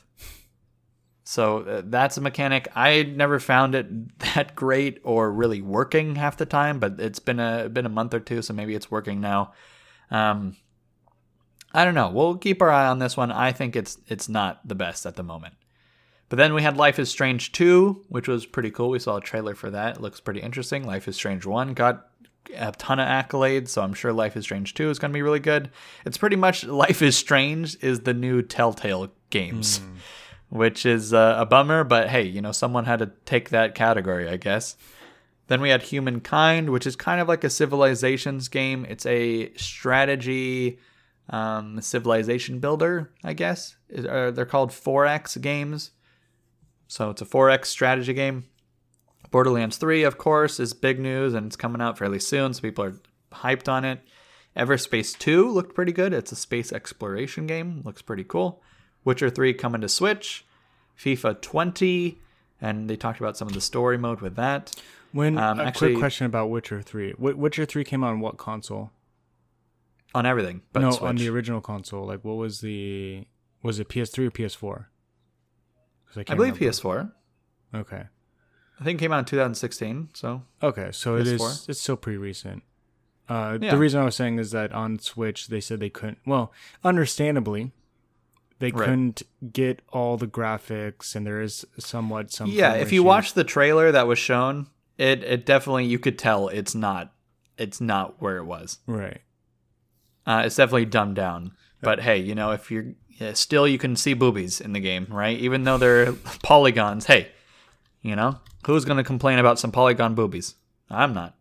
So uh, that's a mechanic. I never found it that great or really working half the time, but it's been a been a month or two, so maybe it's working now. Um, I don't know. We'll keep our eye on this one. I think it's it's not the best at the moment. But then we had Life is Strange two, which was pretty cool. We saw a trailer for that. It looks pretty interesting. Life is Strange one got a ton of accolades, so I'm sure Life is Strange two is going to be really good. It's pretty much Life is Strange is the new Telltale games. Mm. Which is uh, a bummer, but hey, you know, someone had to take that category, I guess. Then we had Humankind, which is kind of like a Civilizations game. It's a strategy um, civilization builder, I guess. Is, uh, they're called four X games. So it's a four X strategy game. Borderlands three, of course, is big news, and it's coming out fairly soon, so people are hyped on it. Everspace two looked pretty good. It's a space exploration game. Looks pretty cool. Witcher three coming to Switch, FIFA twenty, and they talked about some of the story mode with that. When um, a actually, quick question about Witcher three. W- Witcher three came on what console? On everything, but no, Switch. On the original console. Like, what was the? Was it P S three or P S four? I, I believe remember. P S four. Okay. I think it came out in two thousand sixteen. So okay, so P S four. It is. It's still pretty recent. Uh, yeah. The reason I was saying is that on Switch they said they couldn't. Well, understandably. They right. couldn't get all the graphics, and there is somewhat some. Yeah, if you issues. watch the trailer that was shown, it it definitely you could tell it's not it's not where it was. Right. Uh, it's definitely dumbed down. But hey, you know, if you're yeah, still you can see boobies in the game, right? Even though they're polygons. Hey, you know, who's gonna complain about some polygon boobies? I'm not.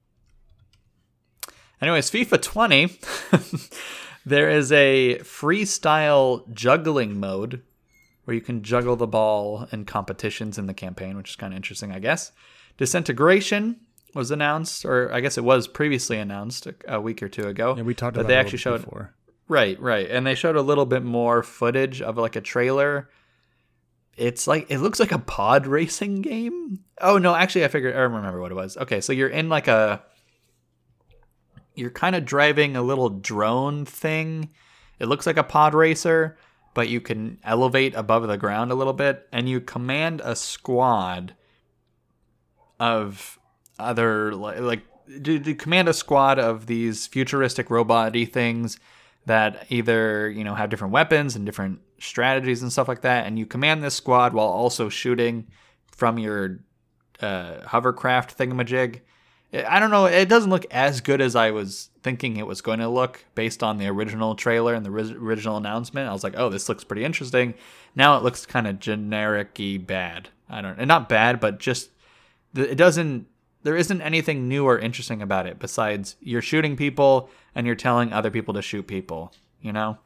Anyways, FIFA twenty. There is a freestyle juggling mode where you can juggle the ball in competitions in the campaign, which is kind of interesting, I guess. Disintegration was announced, or I guess it was previously announced a, a week or two ago. Yeah, we talked but about they it actually showed before. Right, right, and they showed a little bit more footage of like a trailer. It's like it looks like a pod racing game. Oh no, actually, I figured I remember what it was. Okay, so you're in like a. You're kind of driving a little drone thing. It looks like a pod racer, but you can elevate above the ground a little bit, and you command a squad of other like do, do command a squad of these futuristic robot-y things that either, you know, have different weapons and different strategies and stuff like that, and you command this squad while also shooting from your uh, hovercraft thingamajig. I don't know. It doesn't look as good as I was thinking it was going to look based on the original trailer and the ri- original announcement. I was like, oh, this looks pretty interesting. Now it looks kind of generic-y bad. I don't, and not bad, but just it doesn't. There isn't anything new or interesting about it besides you're shooting people and you're telling other people to shoot people. You know.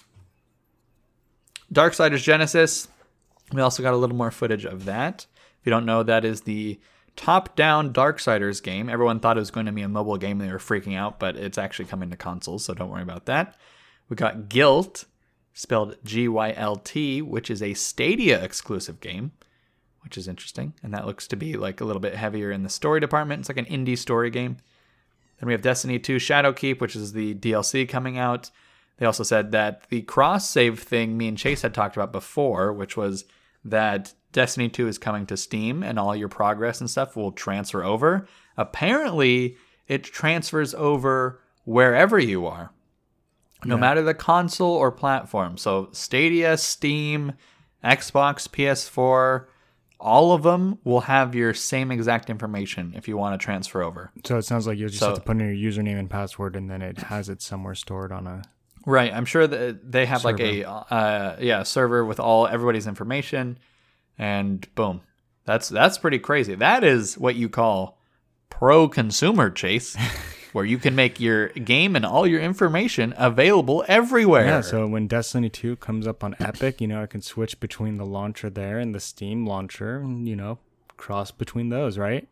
Darksiders Genesis. We also got a little more footage of that. If you don't know, that is the top-down Darksiders game. Everyone thought it was going to be a mobile game and they were freaking out, but it's actually coming to consoles, so don't worry about that. We got Gylt, spelled G Y L T, which is a Stadia exclusive game, which is interesting. And that looks to be like a little bit heavier in the story department. It's like an indie story game. Then we have Destiny two Shadowkeep, which is the D L C coming out. They also said that the cross-save thing me and Chase had talked about before, which was that Destiny two is coming to Steam and all your progress and stuff will transfer over. Apparently, it transfers over wherever you are, no yeah. matter the console or platform. So Stadia, Steam, Xbox, P S four, all of them will have your same exact information if you want to transfer over. So it sounds like you just so, have to put in your username and password, and then it has it somewhere stored on a... Right. I'm sure that they have server. like a uh, yeah server with all everybody's information, and boom. That's that's pretty crazy. That is what you call pro-consumer, Chase, where you can make your game and all your information available everywhere. Yeah, so when Destiny two comes up on Epic, you know, I can switch between the launcher there and the Steam launcher and, you know, cross between those, right?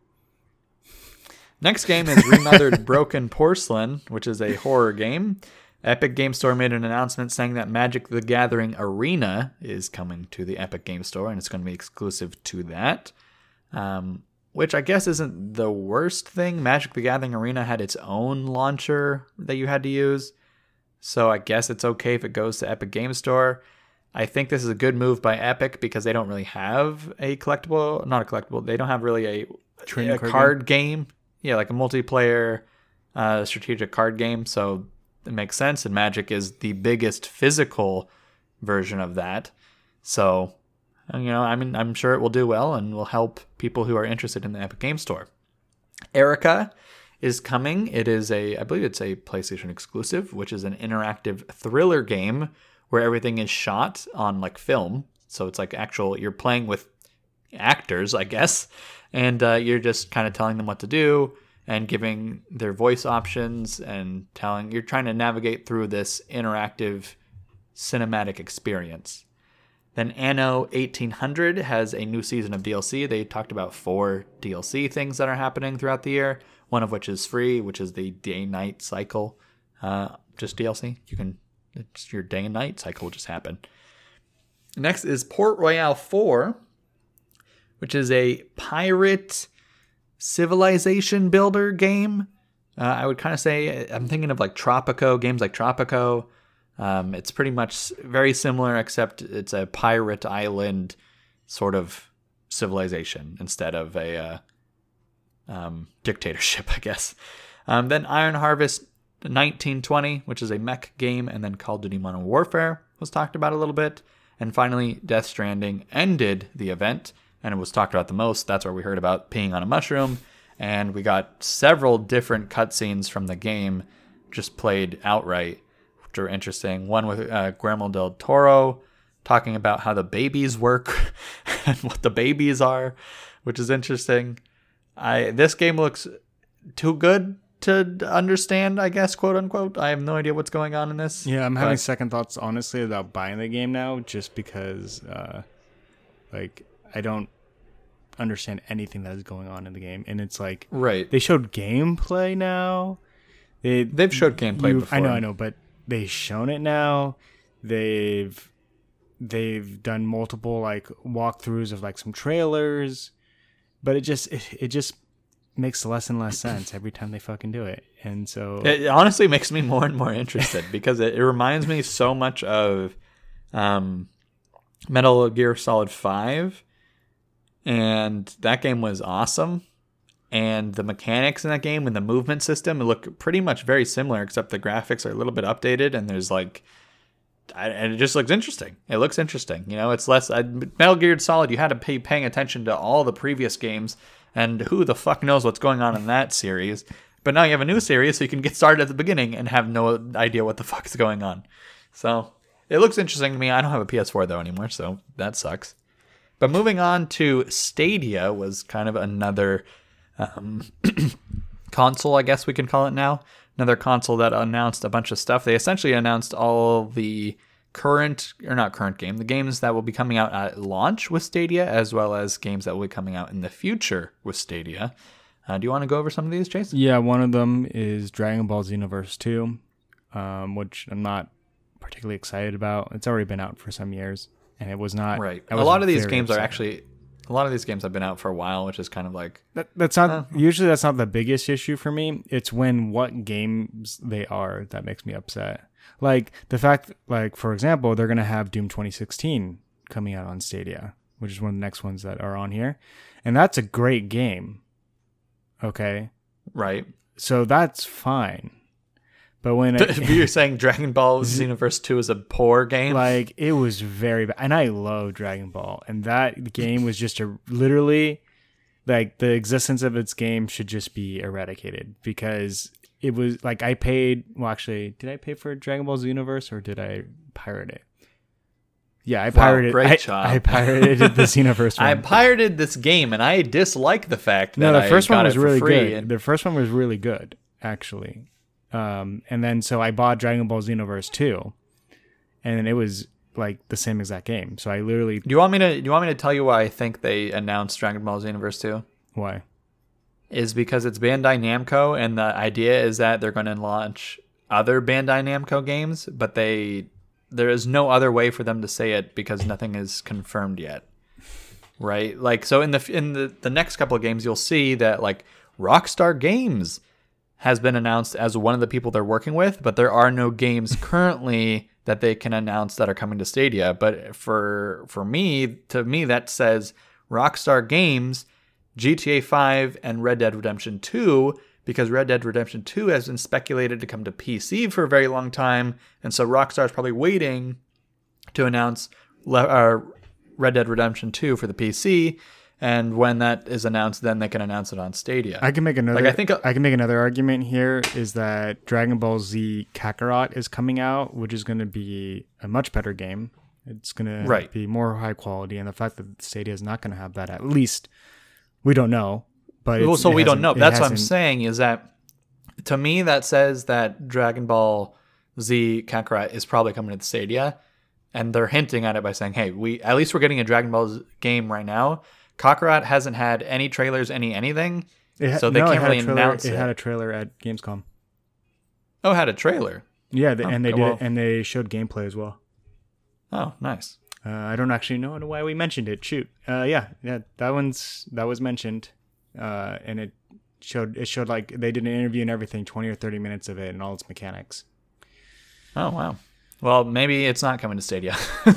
Next game is Remothered Broken Porcelain, which is a horror game. Epic Game Store made an announcement saying that Magic the Gathering Arena is coming to the Epic Game Store, and it's going to be exclusive to that. Um... Which I guess isn't the worst thing. Magic the Gathering Arena had its own launcher that you had to use. So I guess it's okay if it goes to Epic Game Store. I think this is a good move by Epic because they don't really have a collectible, not a collectible, they don't have really a, a card, card game. game. Yeah, like a multiplayer uh, strategic card game. So it makes sense. And Magic is the biggest physical version of that. So... You know, I mean, I'm sure it will do well and will help people who are interested in the Epic Game Store. Erica is coming. It is a, I believe it's a PlayStation exclusive, which is an interactive thriller game where everything is shot on like film. So it's like actual, you're playing with actors, I guess, and uh, you're just kind of telling them what to do and giving their voice options and telling, you're trying to navigate through this interactive cinematic experience. Then Anno eighteen hundred has a new season of D L C. They talked about four D L C things that are happening throughout the year, one of which is free, which is the day-night cycle. Uh, just D L C. You can, it's your day and night cycle will just happen. Next is Port Royale four, which is a pirate civilization builder game. Uh, I would kind of say, I'm thinking of like Tropico, games like Tropico. Um, it's pretty much very similar, except it's a pirate island sort of civilization instead of a uh, um, dictatorship, I guess. Um, then Iron Harvest nineteen twenty, which is a mech game, and then Call of Duty Modern Warfare was talked about a little bit. And finally, Death Stranding ended the event, and it was talked about the most. That's where we heard about peeing on a mushroom, and we got several different cutscenes from the game just played outright, which are interesting. One with uh, Guillermo del Toro talking about how the babies work and what the babies are, which is interesting. I this game looks too good to understand, I guess, quote unquote. I have no idea what's going on in this. Yeah, I'm having second thoughts, honestly, about buying the game now, just because, uh, like, I don't understand anything that is going on in the game, and it's like, right? They showed gameplay now. They they've showed gameplay before. I know, I know, but they've shown it now. They've they've done multiple like walkthroughs of like some trailers, but it just it, it just makes less and less sense every time they fucking do it. And so it honestly makes me more and more interested because it, it reminds me so much of um, Metal Gear Solid five, and that game was awesome. And the mechanics in that game and the movement system look pretty much very similar, except the graphics are a little bit updated, and there's like, and it just looks interesting. It looks interesting. You know, it's less uh, Metal Gear Solid. You had to pay paying attention to all the previous games, and who the fuck knows what's going on in that series. But now you have a new series, so you can get started at the beginning and have no idea what the fuck is going on. So it looks interesting to me. I don't have a P S four though anymore, so that sucks. But moving on to Stadia was kind of another Um, console, I guess we can call it now. Another console that announced a bunch of stuff. They essentially announced all the current, or not current game, the games that will be coming out at launch with Stadia, as well as games that will be coming out in the future with Stadia. Uh, do you want to go over some of these, Chase? Yeah, one of them is Dragon Ball Xenoverse two, um, which I'm not particularly excited about. It's already been out for some years, and it was not... Right. I A was lot of these very games are upset. actually... A lot of these games have been out for a while, which is kind of like... That, that's not... Uh. Usually that's not the biggest issue for me. It's when what games they are that makes me upset. Like, the fact... Like, for example, they're going to have Doom twenty sixteen coming out on Stadia, which is one of the next ones that are on here. And that's a great game. Okay? Right. So that's fine. But when it, You're saying Dragon Ball Xenoverse two is a poor game? like, it was very bad, and I love Dragon Ball, and that game was just a literally like the existence of its game should just be eradicated, because it was like I paid. Well, actually, did I pay for Dragon Ball Xenoverse or did I pirate it? Yeah, I Wow, pirated. great I, job. I pirated the Xenoverse one. I pirated this game, and I dislike the fact that No, the I first got one was it for really free. good. And The first one was really good, actually. Um, and then so I bought Dragon Ball Xenoverse two, and it was like the same exact game. So I literally... do you want me to? Do you want me to tell you why I think they announced Dragon Ball Xenoverse two? Why? Is because it's Bandai Namco, and the idea is that they're going to launch other Bandai Namco games, but they there is no other way for them to say it because nothing is confirmed yet. Right? Like, so in the in the, the next couple of games, you'll see that like Rockstar Games has been announced as one of the people they're working with, but there are no games currently that they can announce that are coming to Stadia. But for for me, to me, that says Rockstar Games, G T A five, and Red Dead Redemption two, because Red Dead Redemption two has been speculated to come to P C for a very long time, and so Rockstar is probably waiting to announce Le- uh, Red Dead Redemption two for the P C. And when that is announced, then they can announce it on Stadia. I can make another. Like, I think- I can make another argument here is that Dragon Ball Z Kakarot is coming out, which is going to be a much better game. It's going to Right. be more high quality, and the fact that Stadia is not going to have that, at least we don't know. But Well, it's- so it we don't hasn't- know. it That's what I'm hasn't- saying is that, to me, that says that Dragon Ball Z Kakarot is probably coming to the Stadia, and they're hinting at it by saying, "Hey, we at least we're getting a Dragon Ball Z game right now." Kakarot hasn't had any trailers, any anything, It ha- so they no, it can't had a really trailer- announce it. it. had a trailer at Gamescom. Oh, it had a trailer. Yeah, they, Oh, and they did, well. it, and they showed gameplay as well. Oh, nice. Uh, I don't actually know why we mentioned it. Shoot, uh, yeah, yeah, that one's that was mentioned, uh, and it showed it showed like they did an interview and everything, twenty or thirty minutes of it and all its mechanics. Oh, wow. Well, maybe it's not coming to Stadia,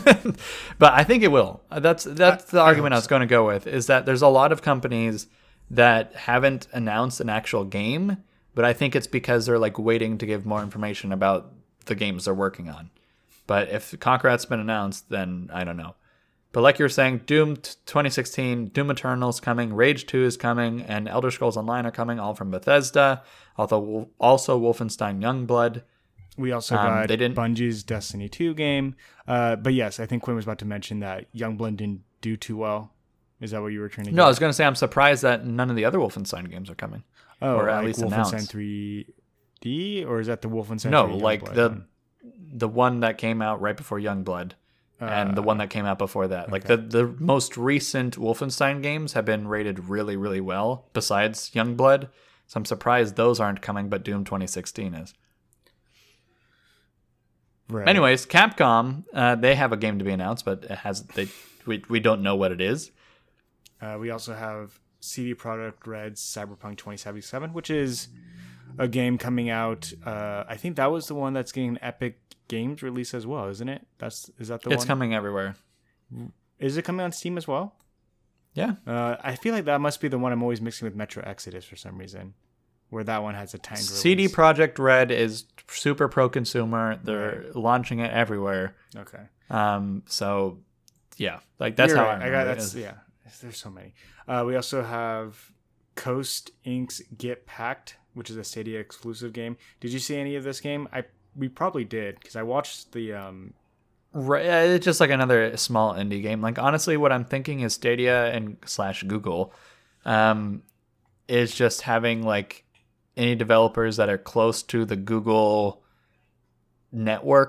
but I think it will. That's that's the I argument I, hope was going to go with. Is that there's a lot of companies that haven't announced an actual game, but I think it's because they're like waiting to give more information about the games they're working on. But if Kakarot's been announced, then I don't know. But like you were saying, Doom twenty sixteen, Doom Eternal's coming, Rage two is coming, and Elder Scrolls Online are coming, all from Bethesda. Although also Wolfenstein Youngblood. We also Um, got they didn't- Bungie's Destiny two game. Uh, but yes, I think Quinn was about to mention that Youngblood didn't do too well. Is that what you were trying to get No, I at? was going to say I'm surprised that none of the other Wolfenstein games are coming. Oh, or at like least Wolfenstein announced. three D, or is that the Wolfenstein No, three like Youngblood the one? the one that came out right before Youngblood, and the Uh, one that came out before that. Like okay. the the most recent Wolfenstein games have been rated really really well. Besides Youngblood, so I'm surprised those aren't coming, but Doom twenty sixteen is. Right. Anyways, Capcom, uh, they have a game to be announced, but it has they we we don't know what it is. Uh, we also have C D Projekt Red's Cyberpunk twenty seventy-seven, which is a game coming out. Uh, I think that was the one that's getting an Epic Games release as well, isn't it? That's is that the It's one? coming everywhere. Is it coming on Steam as well? Yeah. Uh, I feel like that must be the one I'm always mixing with Metro Exodus for some reason, where that one has a timed release. C D Projekt Red is super pro consumer. They're launching it everywhere. Okay. Um, so yeah, like that's You're how right. I, I got remember it that's is. yeah. There's so many. Uh, we also have Coast Incorporated's Get Packed, which is a Stadia exclusive game. Did you see any of this game? I we probably did because I watched the. Um, Right, uh, it's just like another small indie game. Like honestly, what I'm thinking is Stadia and slash Google, um, is just having like any developers that are close to the Google network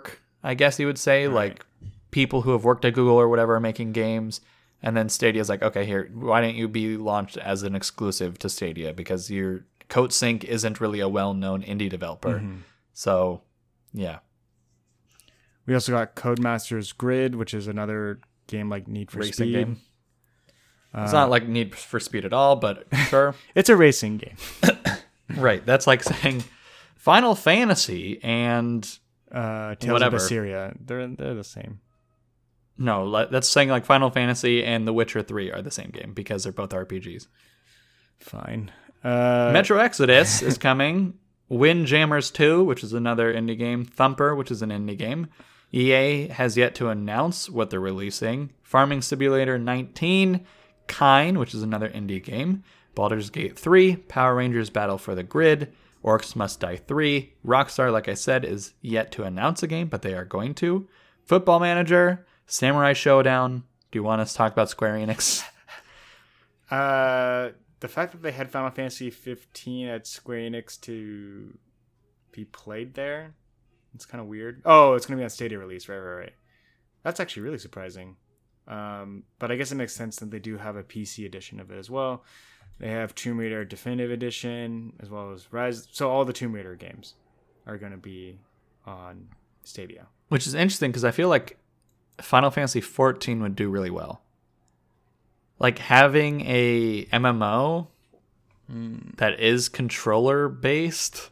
I guess you would say. Right. Like people who have worked at Google or whatever are making games. And then Stadia's like, okay, here, why don't you be launched as an exclusive to Stadia? Because your CodeSync isn't really a well-known indie developer. Mm-hmm. So, yeah. We also got Codemasters Grid, which is another game like Need for Racing Speed. game. Uh, It's not like Need for Speed at all, but sure. It's a racing game. Right. That's like saying Final Fantasy and Uh, Tales Whatever. of Assyria. They're they're the same. no, li- that's saying like Final Fantasy and The Witcher three are the same game because they're both R P Gs. Fine. Uh, Metro Exodus is coming. Windjammers two, which is another indie game. Thumper, which is an indie game. E A has yet to announce what they're releasing. Farming Simulator nineteen. Kine, which is another indie game. Baldur's Gate three. Power Rangers Battle for the Grid. Orcs Must Die three. Rockstar, like I said, is yet to announce a game, but they are going to. Football Manager. Samurai Showdown. Do you want us to talk about Square Enix? Uh, the fact that they had Final Fantasy fifteen at Square Enix to be played there, it's kind of weird. Oh, it's going to be on Stadia release, right, right, right. That's actually really surprising. Um, but I guess it makes sense that they do have a P C edition of it as well. They have Tomb Raider Definitive Edition as well as Rise. So all the Tomb Raider games are going to be on Stadia. Which is interesting because I feel like Final Fantasy fourteen would do really well. Like having a M M O Mm. that is controller based.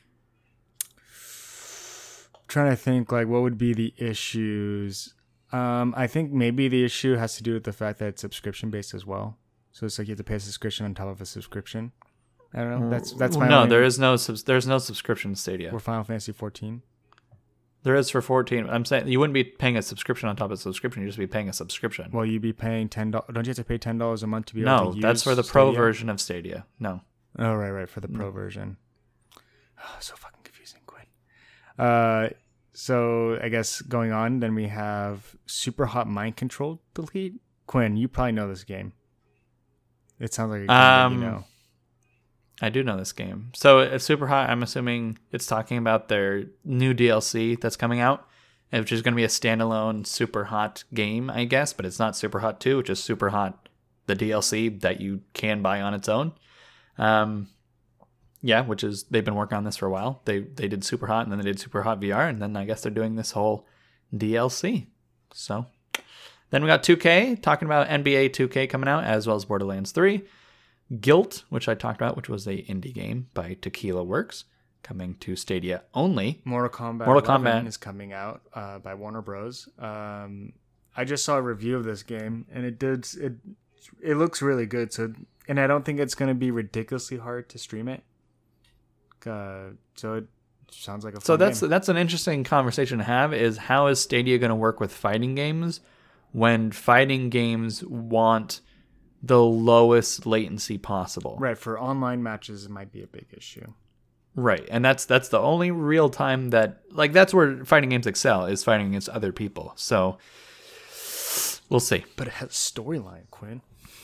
Trying to think like what would be the issues. Um, I think maybe the issue has to do with the fact that it's subscription based as well. So it's like you have to pay a subscription on top of a subscription. I don't know. That's that's my no. only- There is no subs- there's no subscription to Stadia. for Final Fantasy fourteen. There is for fourteen. I'm saying you wouldn't be paying a subscription on top of a subscription. You'd just be paying a subscription. Well, you'd be paying ten dollars. Don't you have to pay ten dollars a month to be able no, to use that's for the pro Stadia? version of Stadia. No. Oh, right, right, for the pro version. Oh, so fucking confusing, Quinn. Uh, so I guess going on, then we have Super Hot Mind Control Delete. Quinn, you probably know this game. It sounds like a game that you Um, know. I do know this game. So it's Super Hot. I'm assuming it's talking about their new D L C that's coming out, which is going to be a standalone Super Hot game, I guess. But it's not Super Hot two, which is Super Hot, the D L C that you can buy on its own. Um, yeah, which is they've been working on this for a while. They they did Super Hot and then they did Super Hot V R, and then I guess they're doing this whole D L C. So then we got two K talking about N B A two K coming out, as well as Borderlands three. Guilt, which I talked about, which was a indie game by Tequila Works, coming to Stadia only. Mortal Kombat. Mortal eleven Kombat. is coming out uh, by Warner Bros. Um, I just saw a review of this game, and it did it. It looks really good. So, and I don't think it's going to be ridiculously hard to stream it. Uh, so it sounds like a fun So that's game. that's an interesting conversation to have. Is how is Stadia going to work with fighting games when fighting games want the lowest latency possible? Right, for online matches, it might be a big issue. Right, and that's that's the only real time that like that's where fighting games excel is fighting against other people. So we'll see. But it has storyline, Quinn.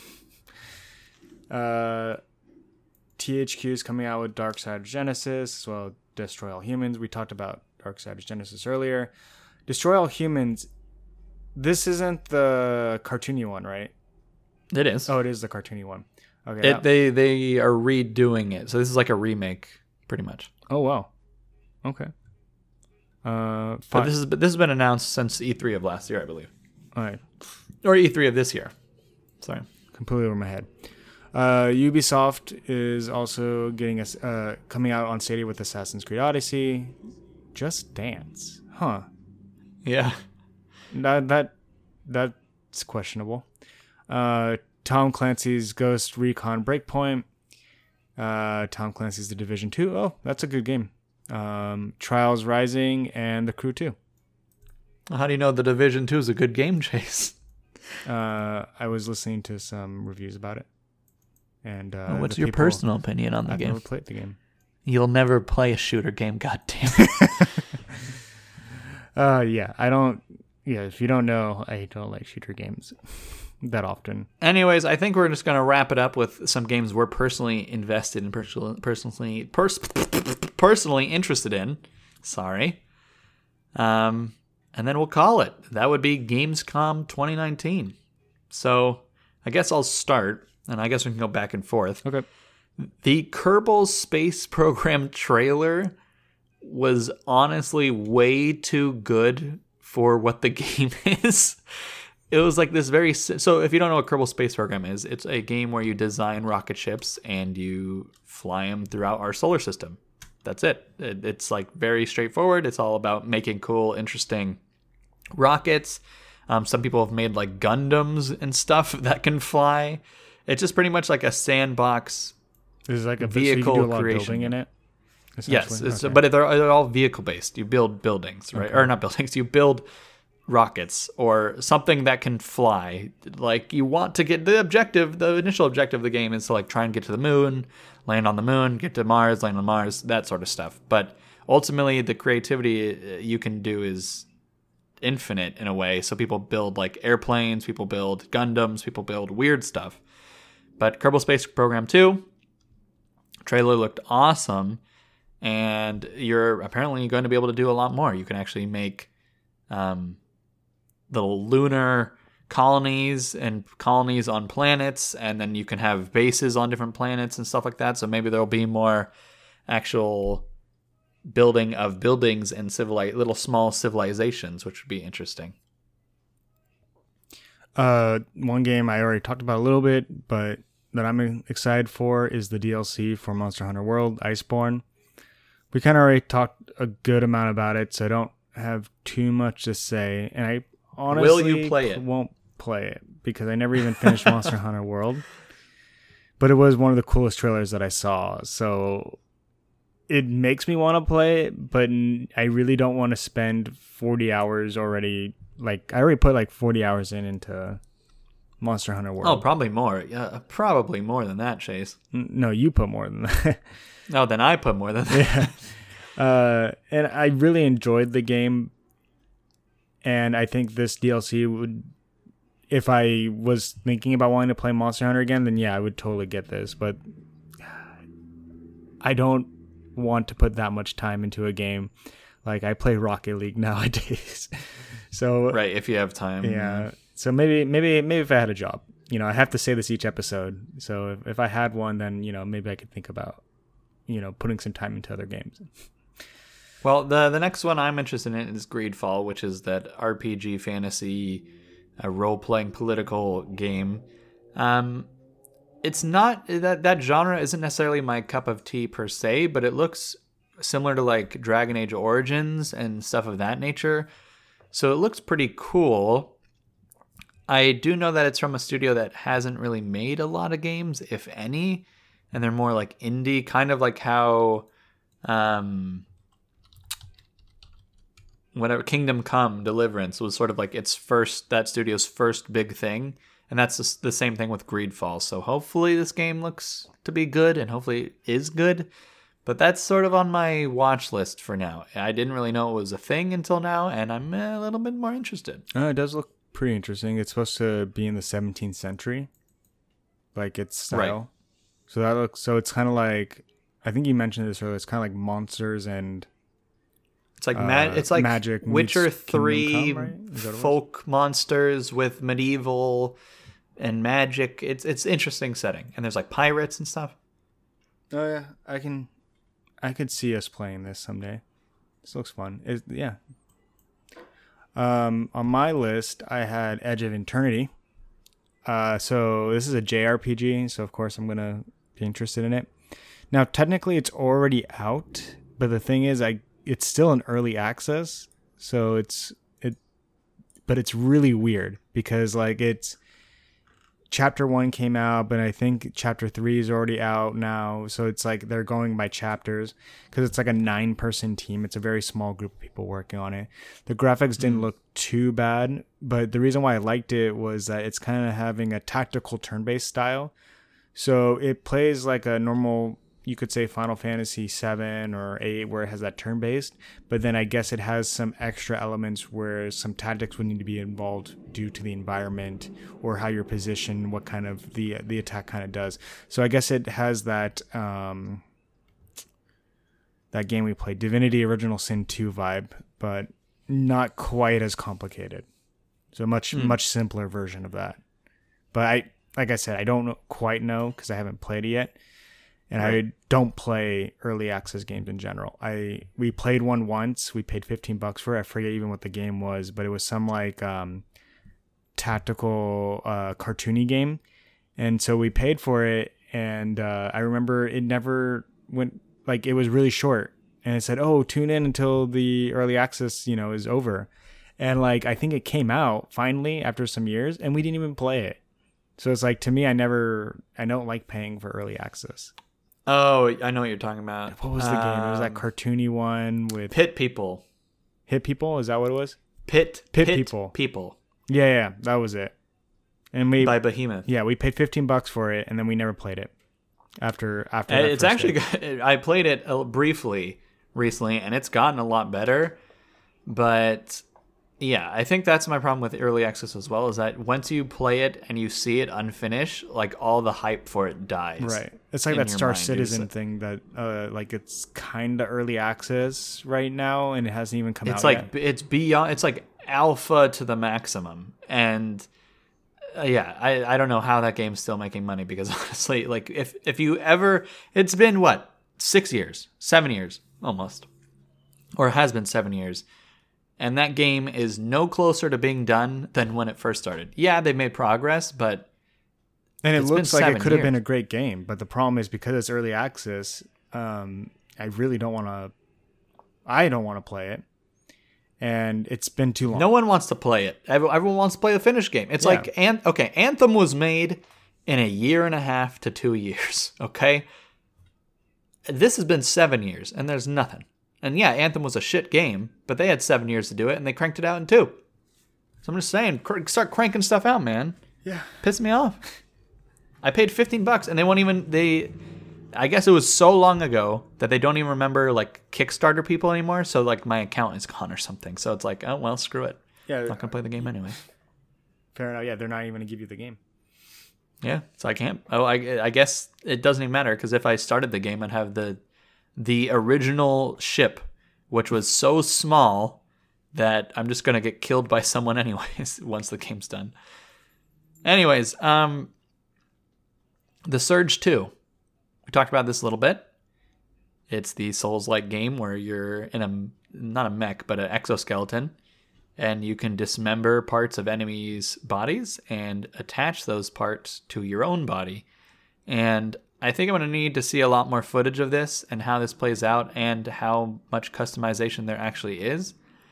Uh, T H Q is coming out with Darksiders Genesis, as well as Destroy All Humans. We talked about Darksiders Genesis earlier. Destroy All Humans. This isn't the cartoony one, right? It is. Oh, it is the cartoony one. Okay. It, that- they they are redoing it, so this is like a remake, pretty much. oh wow. Okay. Uh, But fine. this is this has been announced since E three of last year, I believe, All right. or E three of this year. Sorry. Completely over my head. Uh, Ubisoft is also getting us uh, coming out on Stadia with Assassin's Creed Odyssey. Just Dance, huh? Yeah. That that that's questionable. Uh, Tom Clancy's Ghost Recon Breakpoint. Uh, Tom Clancy's The Division two. Oh, that's a good game. Um, Trials Rising and The Crew two. How do you know The Division two is a good game, Chase? Uh, I was listening to some reviews about it. And uh, What's the your people- personal opinion on the I've game? never played the game. You'll never play a shooter game, goddammit. Uh, yeah, I don't. Yeah, if you don't know, I don't like shooter games that often. Anyways, I think we're just going to wrap it up with some games we're personally invested in, personally, personally, pers- personally interested in. Sorry. Um, and then we'll call it. That would be Gamescom twenty nineteen. So I guess I'll start, and I guess we can go back and forth. Okay. The Kerbal Space Program trailer was honestly way too good for what the game is. It was like this very... So if you don't know what Kerbal Space Program is, it's a game where you design rocket ships and you fly them throughout our solar system. That's it. It's like very straightforward. It's all about making cool, interesting rockets. Um, some people have made like Gundams and stuff that can fly. It's just pretty much like a sandbox There's like a vehicle so you can do a lot creation. Of building in it. Yes, it's, Okay. but they're, they're all vehicle based. You build buildings, right? Okay. Or not buildings. You build rockets or something that can fly. Like you want to get the objective. The initial objective of the game is to like try and get to the moon, land on the moon, get to Mars, land on Mars, that sort of stuff. But ultimately, the creativity you can do is infinite in a way. So people build like airplanes, people build Gundams, people build weird stuff. But Kerbal Space Program two trailer looked awesome, and you're apparently going to be able to do a lot more. You can actually make um, little lunar colonies and colonies on planets, and then you can have bases on different planets and stuff like that. So maybe there'll be more actual building of buildings and civili- little small civilizations, which would be interesting. Uh, one game I already talked about a little bit, but that I'm excited for is the D L C for Monster Hunter World, Iceborne. We kind of already talked a good amount about it, so I don't have too much to say. And I honestly Will you play it? won't play it because I never even finished Monster Hunter World. But it was one of the coolest trailers that I saw, so it makes me want to play it, but I really don't want to spend forty hours already. Like, I already put like forty hours in into Monster Hunter World. Oh, probably more. Yeah, probably more than that, Chase. N- No, you put more than that. No, then I put more than that. Yeah. Uh, and I really enjoyed the game. And I think this D L C would, if I was thinking about wanting to play Monster Hunter again, then yeah, I would totally get this. But I don't want to put that much time into a game. Like, I play Rocket League nowadays. So Right, if you have time. yeah. So maybe, maybe, maybe if I had a job, you know, I have to say this each episode. So if, if I had one, then, you know, maybe I could think about, you know, putting some time into other games. Well, the the next one I'm interested in is Greedfall, which is that R P G fantasy uh, role-playing political game. Um, it's not that that genre isn't necessarily my cup of tea per se, but it looks similar to like Dragon Age Origins and stuff of that nature. So it looks pretty cool. I do know that it's from a studio that hasn't really made a lot of games, if any, and they're more like indie, kind of like how um, whatever Kingdom Come Deliverance was sort of like its first, that studio's first big thing, and that's the, the same thing with Greedfall. So hopefully this game looks to be good, and hopefully it is good. But that's sort of on my watch list for now. I didn't really know it was a thing until now, and I'm a little bit more interested. Uh, it does look pretty interesting. It's supposed to be in the seventeenth century, like its style. Right. So that looks. So it's kind of like, I think you mentioned this earlier. It's kind of like monsters and It's like uh, ma- it's like magic. Witcher meets Kingdom three Come, right? Is that what it was? folk monsters with medieval and magic. It's it's interesting setting, and there's like pirates and stuff. Oh yeah, I can, I could see us playing this someday. This looks fun. It, yeah. Um, on my list, I had Edge of Eternity. Uh, so this is a J R P G, so of course I'm gonna be interested in it. Now, technically, it's already out, but the thing is, I it's still in early access, so it's it, but it's really weird because like it's. Chapter one came out, but I think chapter three is already out now. So it's like they're going by chapters because it's like a nine person team. It's a very small group of people working on it. The graphics didn't look too bad, but the reason why I liked it was that it's kind of having a tactical turn-based style. So it plays like a normal, you could say Final Fantasy seven or eight, where it has that turn-based, but then I guess it has some extra elements where some tactics would need to be involved due to the environment or how you're positioned, what kind of the the attack kind of does. So I guess it has that um, that game we played, Divinity Original Sin two vibe, but not quite as complicated. So much Hmm. much simpler version of that. But I like I said, I don't know, quite know because I haven't played it yet. And Right. I don't play early access games in general. I we played one once. We paid fifteen bucks for it. I forget even what the game was, but it was some like um, tactical uh, cartoony game. And so we paid for it, and uh, I remember it never went, like it was really short. And it said, "Oh, tune in until the early access, you know, is over." And like I think it came out finally after some years, and we didn't even play it. So it's like, to me, I never, I don't like paying for early access. Oh, I know what you're talking about. What was the game? It was that Um, cartoony one with Pit People. Hit People. Is that what it was? Pit Pit People. People Yeah, yeah, that was it. And we, by Behemoth. yeah, we paid fifteen bucks for it, and then we never played it after after. Uh, that It's first actually day. good. I played it uh, briefly recently, and it's gotten a lot better. But yeah, I think that's my problem with early access as well, is that once you play it and you see it unfinished, like all the hype for it dies. Right. It's like in that your Star mind. Citizen It's- thing that uh like it's kind of early access right now, and it hasn't even come It's out like yet. it's beyond. It's like alpha to the maximum, and uh, yeah, I I don't know how that game's still making money, because honestly, like if if you ever, it's been what, six years, seven years almost, or it has been seven years. And that game is no closer to being done than when it first started. Yeah, they made progress, but And it it's been looks like it seven could have been years. a great game, but the problem is because it's early access, um, I really don't want to. I don't want to play it, and it's been too long. no one wants to play it. Every- Everyone wants to play the finished game. It's Yeah. like, an- okay, Anthem was made in a year and a half to two years, okay? This has been seven years, and there's nothing. And yeah, Anthem was a shit game, but they had seven years to do it, and they cranked it out in two. So I'm just saying, cr- start cranking stuff out, man. Yeah. Piss me off. I paid fifteen bucks, and they won't even, they, I guess it was so long ago that they don't even remember, like, Kickstarter people anymore, so, like, my account is gone or something. So it's like, oh, well, screw it. Yeah. I'm not going to play the game anyway. Fair enough. Yeah, they're not even going to give you the game. Yeah, so I can't. Oh, I, I guess it doesn't even matter, because if I started the game, I'd have the the original ship, which was so small that I'm just gonna get killed by someone anyways once the game's done. Anyways, um, the Surge two. We talked about this a little bit. It's the Souls-like game where you're in a not a mech, but an exoskeleton, and you can dismember parts of enemies' bodies and attach those parts to your own body. And I think I'm going to need to see a lot more footage of this and how this plays out and how much customization there actually is.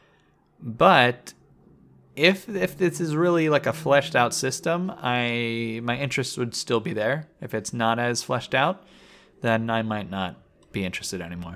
But if if this is really like a fleshed out system, I my interest would still be there. If it's not as fleshed out, then I might not be interested anymore.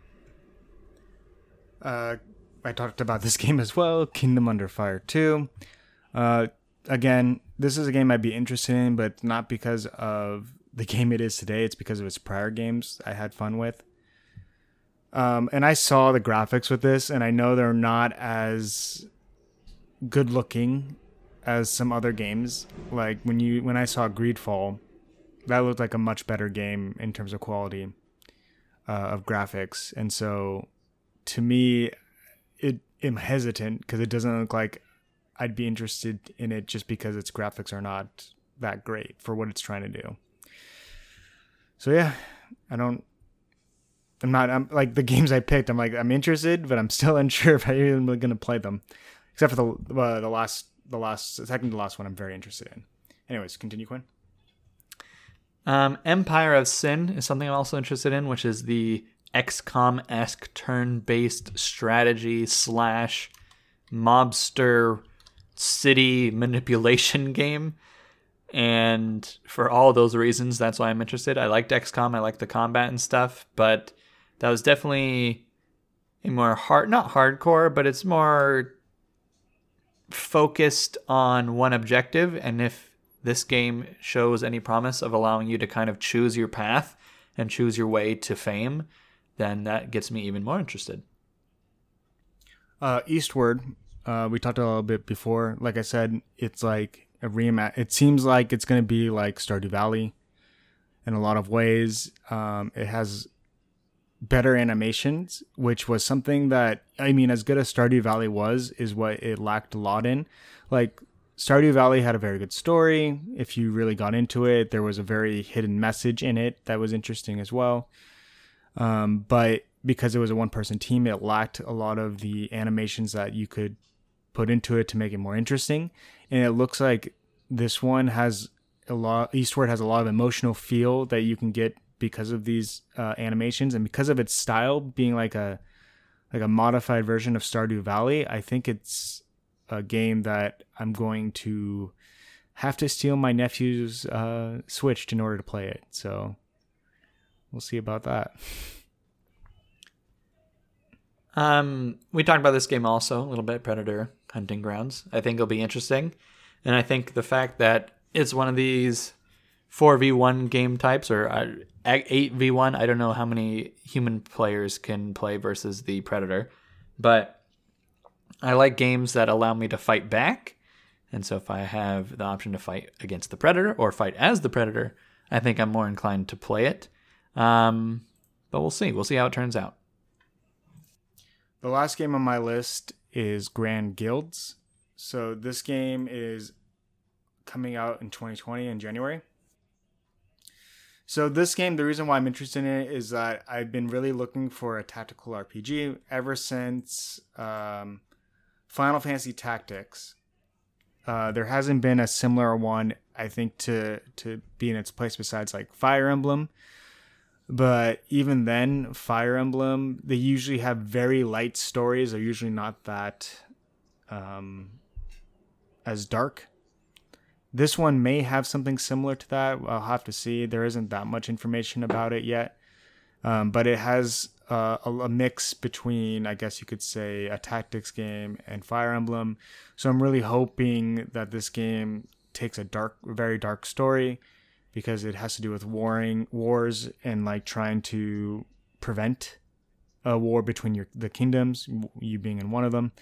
Uh, I talked about this game as well, Kingdom Under Fire two. Uh, again, this is a game I'd be interested in, but not because of the game it is today. It's because of its prior games I had fun with. Um, and I saw the graphics with this, and I know they're not as good looking as some other games. Like when you when I saw Greedfall, that looked like a much better game in terms of quality uh, of graphics. And so, to me, it am hesitant because it doesn't look like I'd be interested in it just because its graphics are not that great for what it's trying to do. So yeah, I don't. I'm not. I'm like the games I picked. I'm like I'm interested, but I'm still unsure if I'm even going to play them. Except for the uh, the last the last second to last one, I'm very interested in. Anyways, continue, Quinn. Um, Empire of Sin is something I'm also interested in, which is the X COM-esque turn-based strategy slash mobster city manipulation game. And for all those reasons, that's why I'm interested. I liked X COM, I liked the combat and stuff, but that was definitely a more hard, not hardcore, but it's more focused on one objective. And if this game shows any promise of allowing you to kind of choose your path and choose your way to fame, then that gets me even more interested. Uh, Eastward, uh, we talked a little bit before. Like I said, it's like a reima- It seems like it's going to be like Stardew Valley in a lot of ways. Um, it has better animations, which was something that, I mean, as good as Stardew Valley was, is what it lacked a lot in. Like, Stardew Valley had a very good story. If you really got into it, there was a very hidden message in it that was interesting as well. Um, but because it was a one-person team, it lacked a lot of the animations that you could put into it to make it more interesting. And it looks like this one has a lot, Eastward has a lot of emotional feel that you can get because of these uh, animations, and because of its style being like a like a modified version of Stardew Valley. I think it's a game that I'm going to have to steal my nephew's uh, Switch in order to play it. So we'll see about that. Um, we talked about this game also a little bit, Predator Hunting Grounds. I think it'll be interesting, and I think the fact that it's one of these four v one game types, or eight v one, I don't know how many human players can play versus the Predator, but I like games that allow me to fight back. And so if I have the option to fight against the Predator or fight as the Predator, I think I'm more inclined to play it. Um, but we'll see. We'll see how it turns out. The last game on my list is Grand Guilds. So this game is coming out in twenty twenty in January. So this game, the reason why I'm interested in it is that I've been really looking for a tactical R P G ever since um, Final Fantasy Tactics. Uh, there hasn't been a similar one, I think, to to be in its place besides like Fire Emblem. But even then, Fire Emblem, they usually have very light stories. They're usually not that um, as dark. This one may have something similar to that. I'll have to see. There isn't that much information about it yet. Um, but it has uh, a, a mix between, I guess you could say, a tactics game and Fire Emblem. So I'm really hoping that this game takes a dark, very dark story, because it has to do with warring wars and like trying to prevent a war between your the kingdoms, you being in one of them.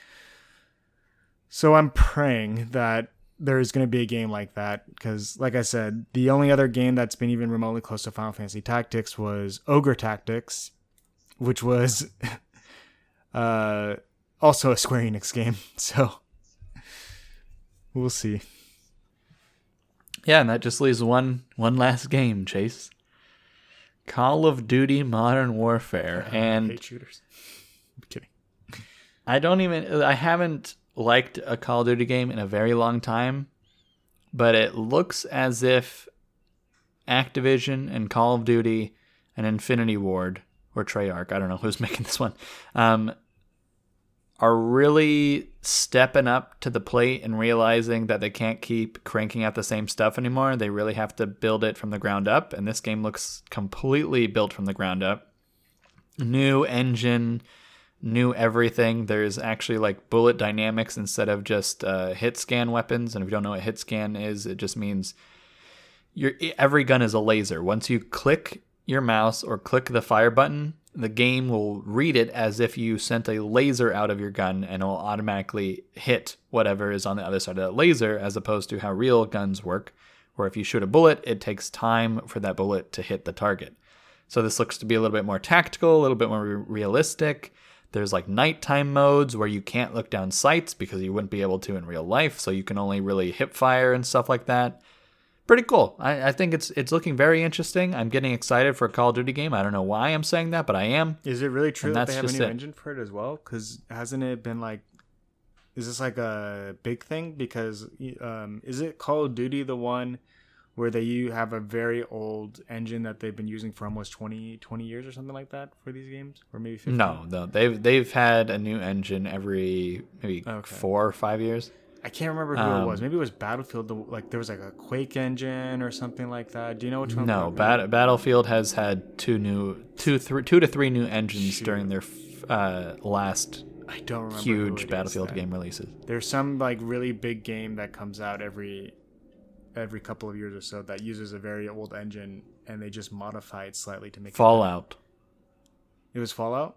So I'm praying that there's going to be a game like that, because like I said, the only other game that's been even remotely close to Final Fantasy Tactics was Ogre Tactics, which was uh, also a Square Enix game. So we'll see. Yeah, and that just leaves one one last game, Chase. Call of Duty Modern Warfare. Uh, and I hate shooters. I'm kidding. I don't even I haven't liked a Call of Duty game in a very long time, but it looks as if Activision and Call of Duty and Infinity Ward, or Treyarch, I don't know who's making this one, um, are really stepping up to the plate and realizing that they can't keep cranking out the same stuff anymore. They really have to build it from the ground up, and this game looks completely built from the ground up. New engine, new everything. There's actually like bullet dynamics instead of just uh, hit scan weapons, and if you don't know what hit scan is, it just means your every gun is a laser. Once you click your mouse or click the fire button, the game will read it as if you sent a laser out of your gun, and it will automatically hit whatever is on the other side of that laser, as opposed to how real guns work, where if you shoot a bullet, it takes time for that bullet to hit the target. So this looks to be a little bit more tactical, a little bit more re- realistic. There's like nighttime modes where you can't look down sights because you wouldn't be able to in real life, so you can only really hip fire and stuff like that. Pretty cool. I, I think it's it's looking very interesting. I'm getting excited for a Call of Duty game. I don't know why I'm saying that, but I am. Is it really true that they have a new it. engine for it as well? Because hasn't it been like, is this like a big thing? Because um, is it Call of Duty the one where they you have a very old engine that they've been using for almost twenty, twenty years or something like that for these games? Or maybe fifteen? No, no. They've, they've had a new engine every maybe okay. four or five years. I can't remember who um, it was. Maybe it was Battlefield. The, like there was like a Quake engine or something like that. Do you know which one? No, Bat- Battlefield has had two new, two, three, two to three new engines Shoot. during their uh, last I don't remember huge who it Battlefield is game releases. There's some like really big game that comes out every every couple of years or so that uses a very old engine, and they just modify it slightly to make Fallout. It, it was Fallout?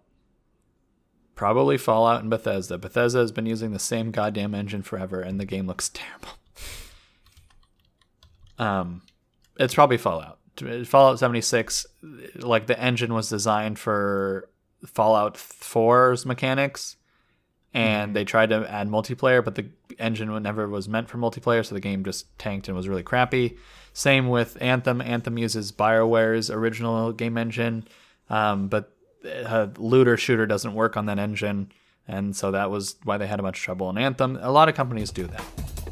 Probably Fallout and Bethesda. Bethesda has been using the same goddamn engine forever, and the game looks terrible. um, it's probably Fallout. Fallout seventy-six, like the engine was designed for Fallout four's mechanics, and mm-hmm. they tried to add multiplayer, but the engine never was meant for multiplayer, so the game just tanked and was really crappy. Same with Anthem. Anthem uses BioWare's original game engine, um, but uh, looter shooter doesn't work on that engine, and so that was why they had much trouble in Anthem. A lot of companies do that.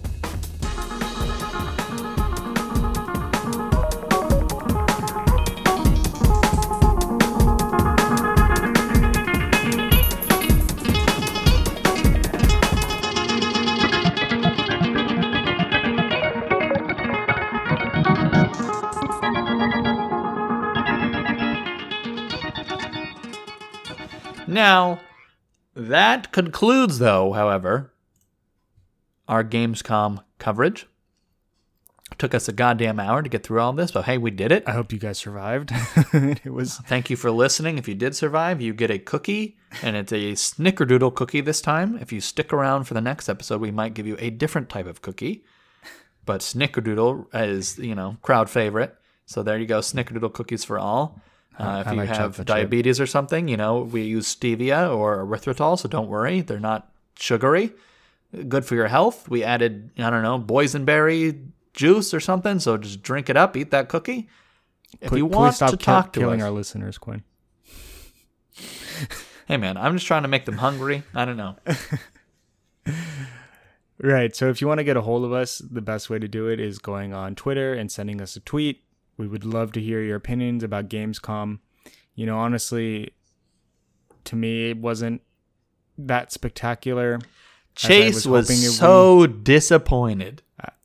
Now, that concludes, though, however, our Gamescom coverage. It took us a goddamn hour to get through all this, but hey, we did it. I hope you guys survived. It was. Thank you for listening. If you did survive, you get a cookie, and it's a Snickerdoodle cookie this time. If you stick around for the next episode, we might give you a different type of cookie. But Snickerdoodle is, you know, crowd favorite. So there you go, Snickerdoodle cookies for all. Uh, if I you like have diabetes chip. or something, you know, we use stevia or erythritol, so don't worry. They're not sugary. Good for your health. We added, I don't know, boysenberry juice or something, so just drink it up, eat that cookie. If Put, you want stop to talk killing to us, our listeners, Quinn. Hey, man, I'm just trying to make them hungry. I don't know. Right, so if you want to get a hold of us, the best way to do it is going on Twitter and sending us a tweet. We would love to hear your opinions about Gamescom. You know, honestly, to me, it wasn't that spectacular. Chase was, was so be. disappointed.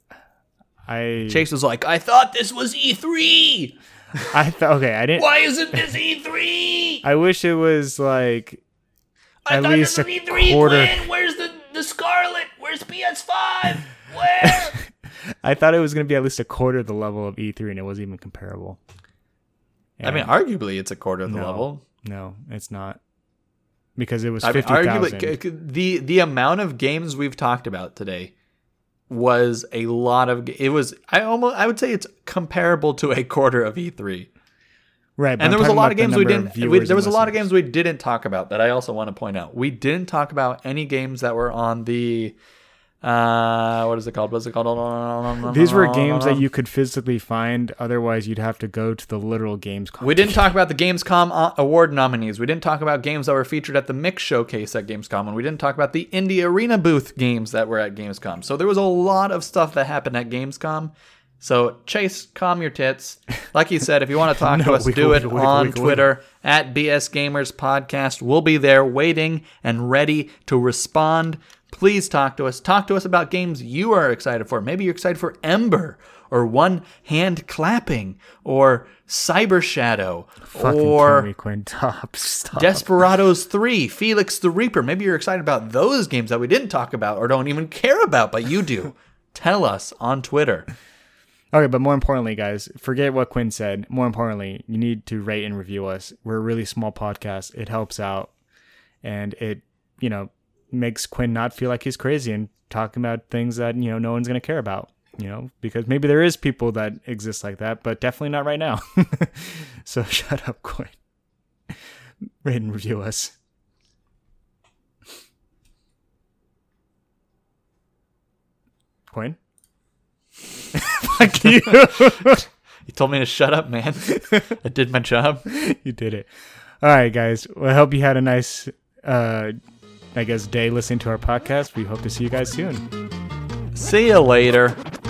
I Chase was like, I thought this was E three. I thought, okay, I didn't. Why isn't this E three? I wish it was like I at thought least this was a E three, quarter. Glenn. Where's the, the Scarlet? Where's P S five? Where? I thought it was going to be at least a quarter of the level of E three, and it wasn't even comparable. And I mean, arguably, it's a quarter of the no, level. No, it's not. Because it was I mean, fifty thousand. Arguably, the, the amount of games we've talked about today was a lot of... It was... I almost... I would say it's comparable to a quarter of E three. Right, and there was a lot of games we didn't... We, there was a lot of games we didn't talk about that I also want to point out. We didn't talk about any games that were on the... Uh, what is it called? What's it called? These were games that you could physically find. Otherwise, you'd have to go to the literal Gamescom. We didn't talk about the Gamescom award nominees. We didn't talk about games that were featured at the Mix Showcase at Gamescom. And we didn't talk about the Indie Arena booth games that were at Gamescom. So there was a lot of stuff that happened at Gamescom. So, Chase, calm your tits. Like you said, if you want to talk no, to us, do it wiggle, on wiggle, Twitter wiggle. At B S Gamers Podcast. We'll be there waiting and ready to respond. Please talk to us. Talk to us about games you are excited for. Maybe you're excited for Ember or One Hand Clapping or Cyber Shadow Fucking or Kimmy Quinn. Stop, stop. Desperados three, Felix the Reaper. Maybe you're excited about those games that we didn't talk about or don't even care about, but you do. Tell us on Twitter. Okay, but more importantly, guys, forget what Quinn said. More importantly, you need to rate and review us. We're a really small podcast. It helps out. And it, you know, makes Quinn not feel like he's crazy and talking about things that, you know, no one's going to care about, you know, because maybe there is people that exist like that, but definitely not right now. So shut up, Quinn. Rate and review us. Quinn? Fuck you. You told me to shut up, man. I did my job. You did it. All right, guys. Well, I hope you had a nice, uh, I guess, day listening to our podcast. We hope to see you guys soon. See you later.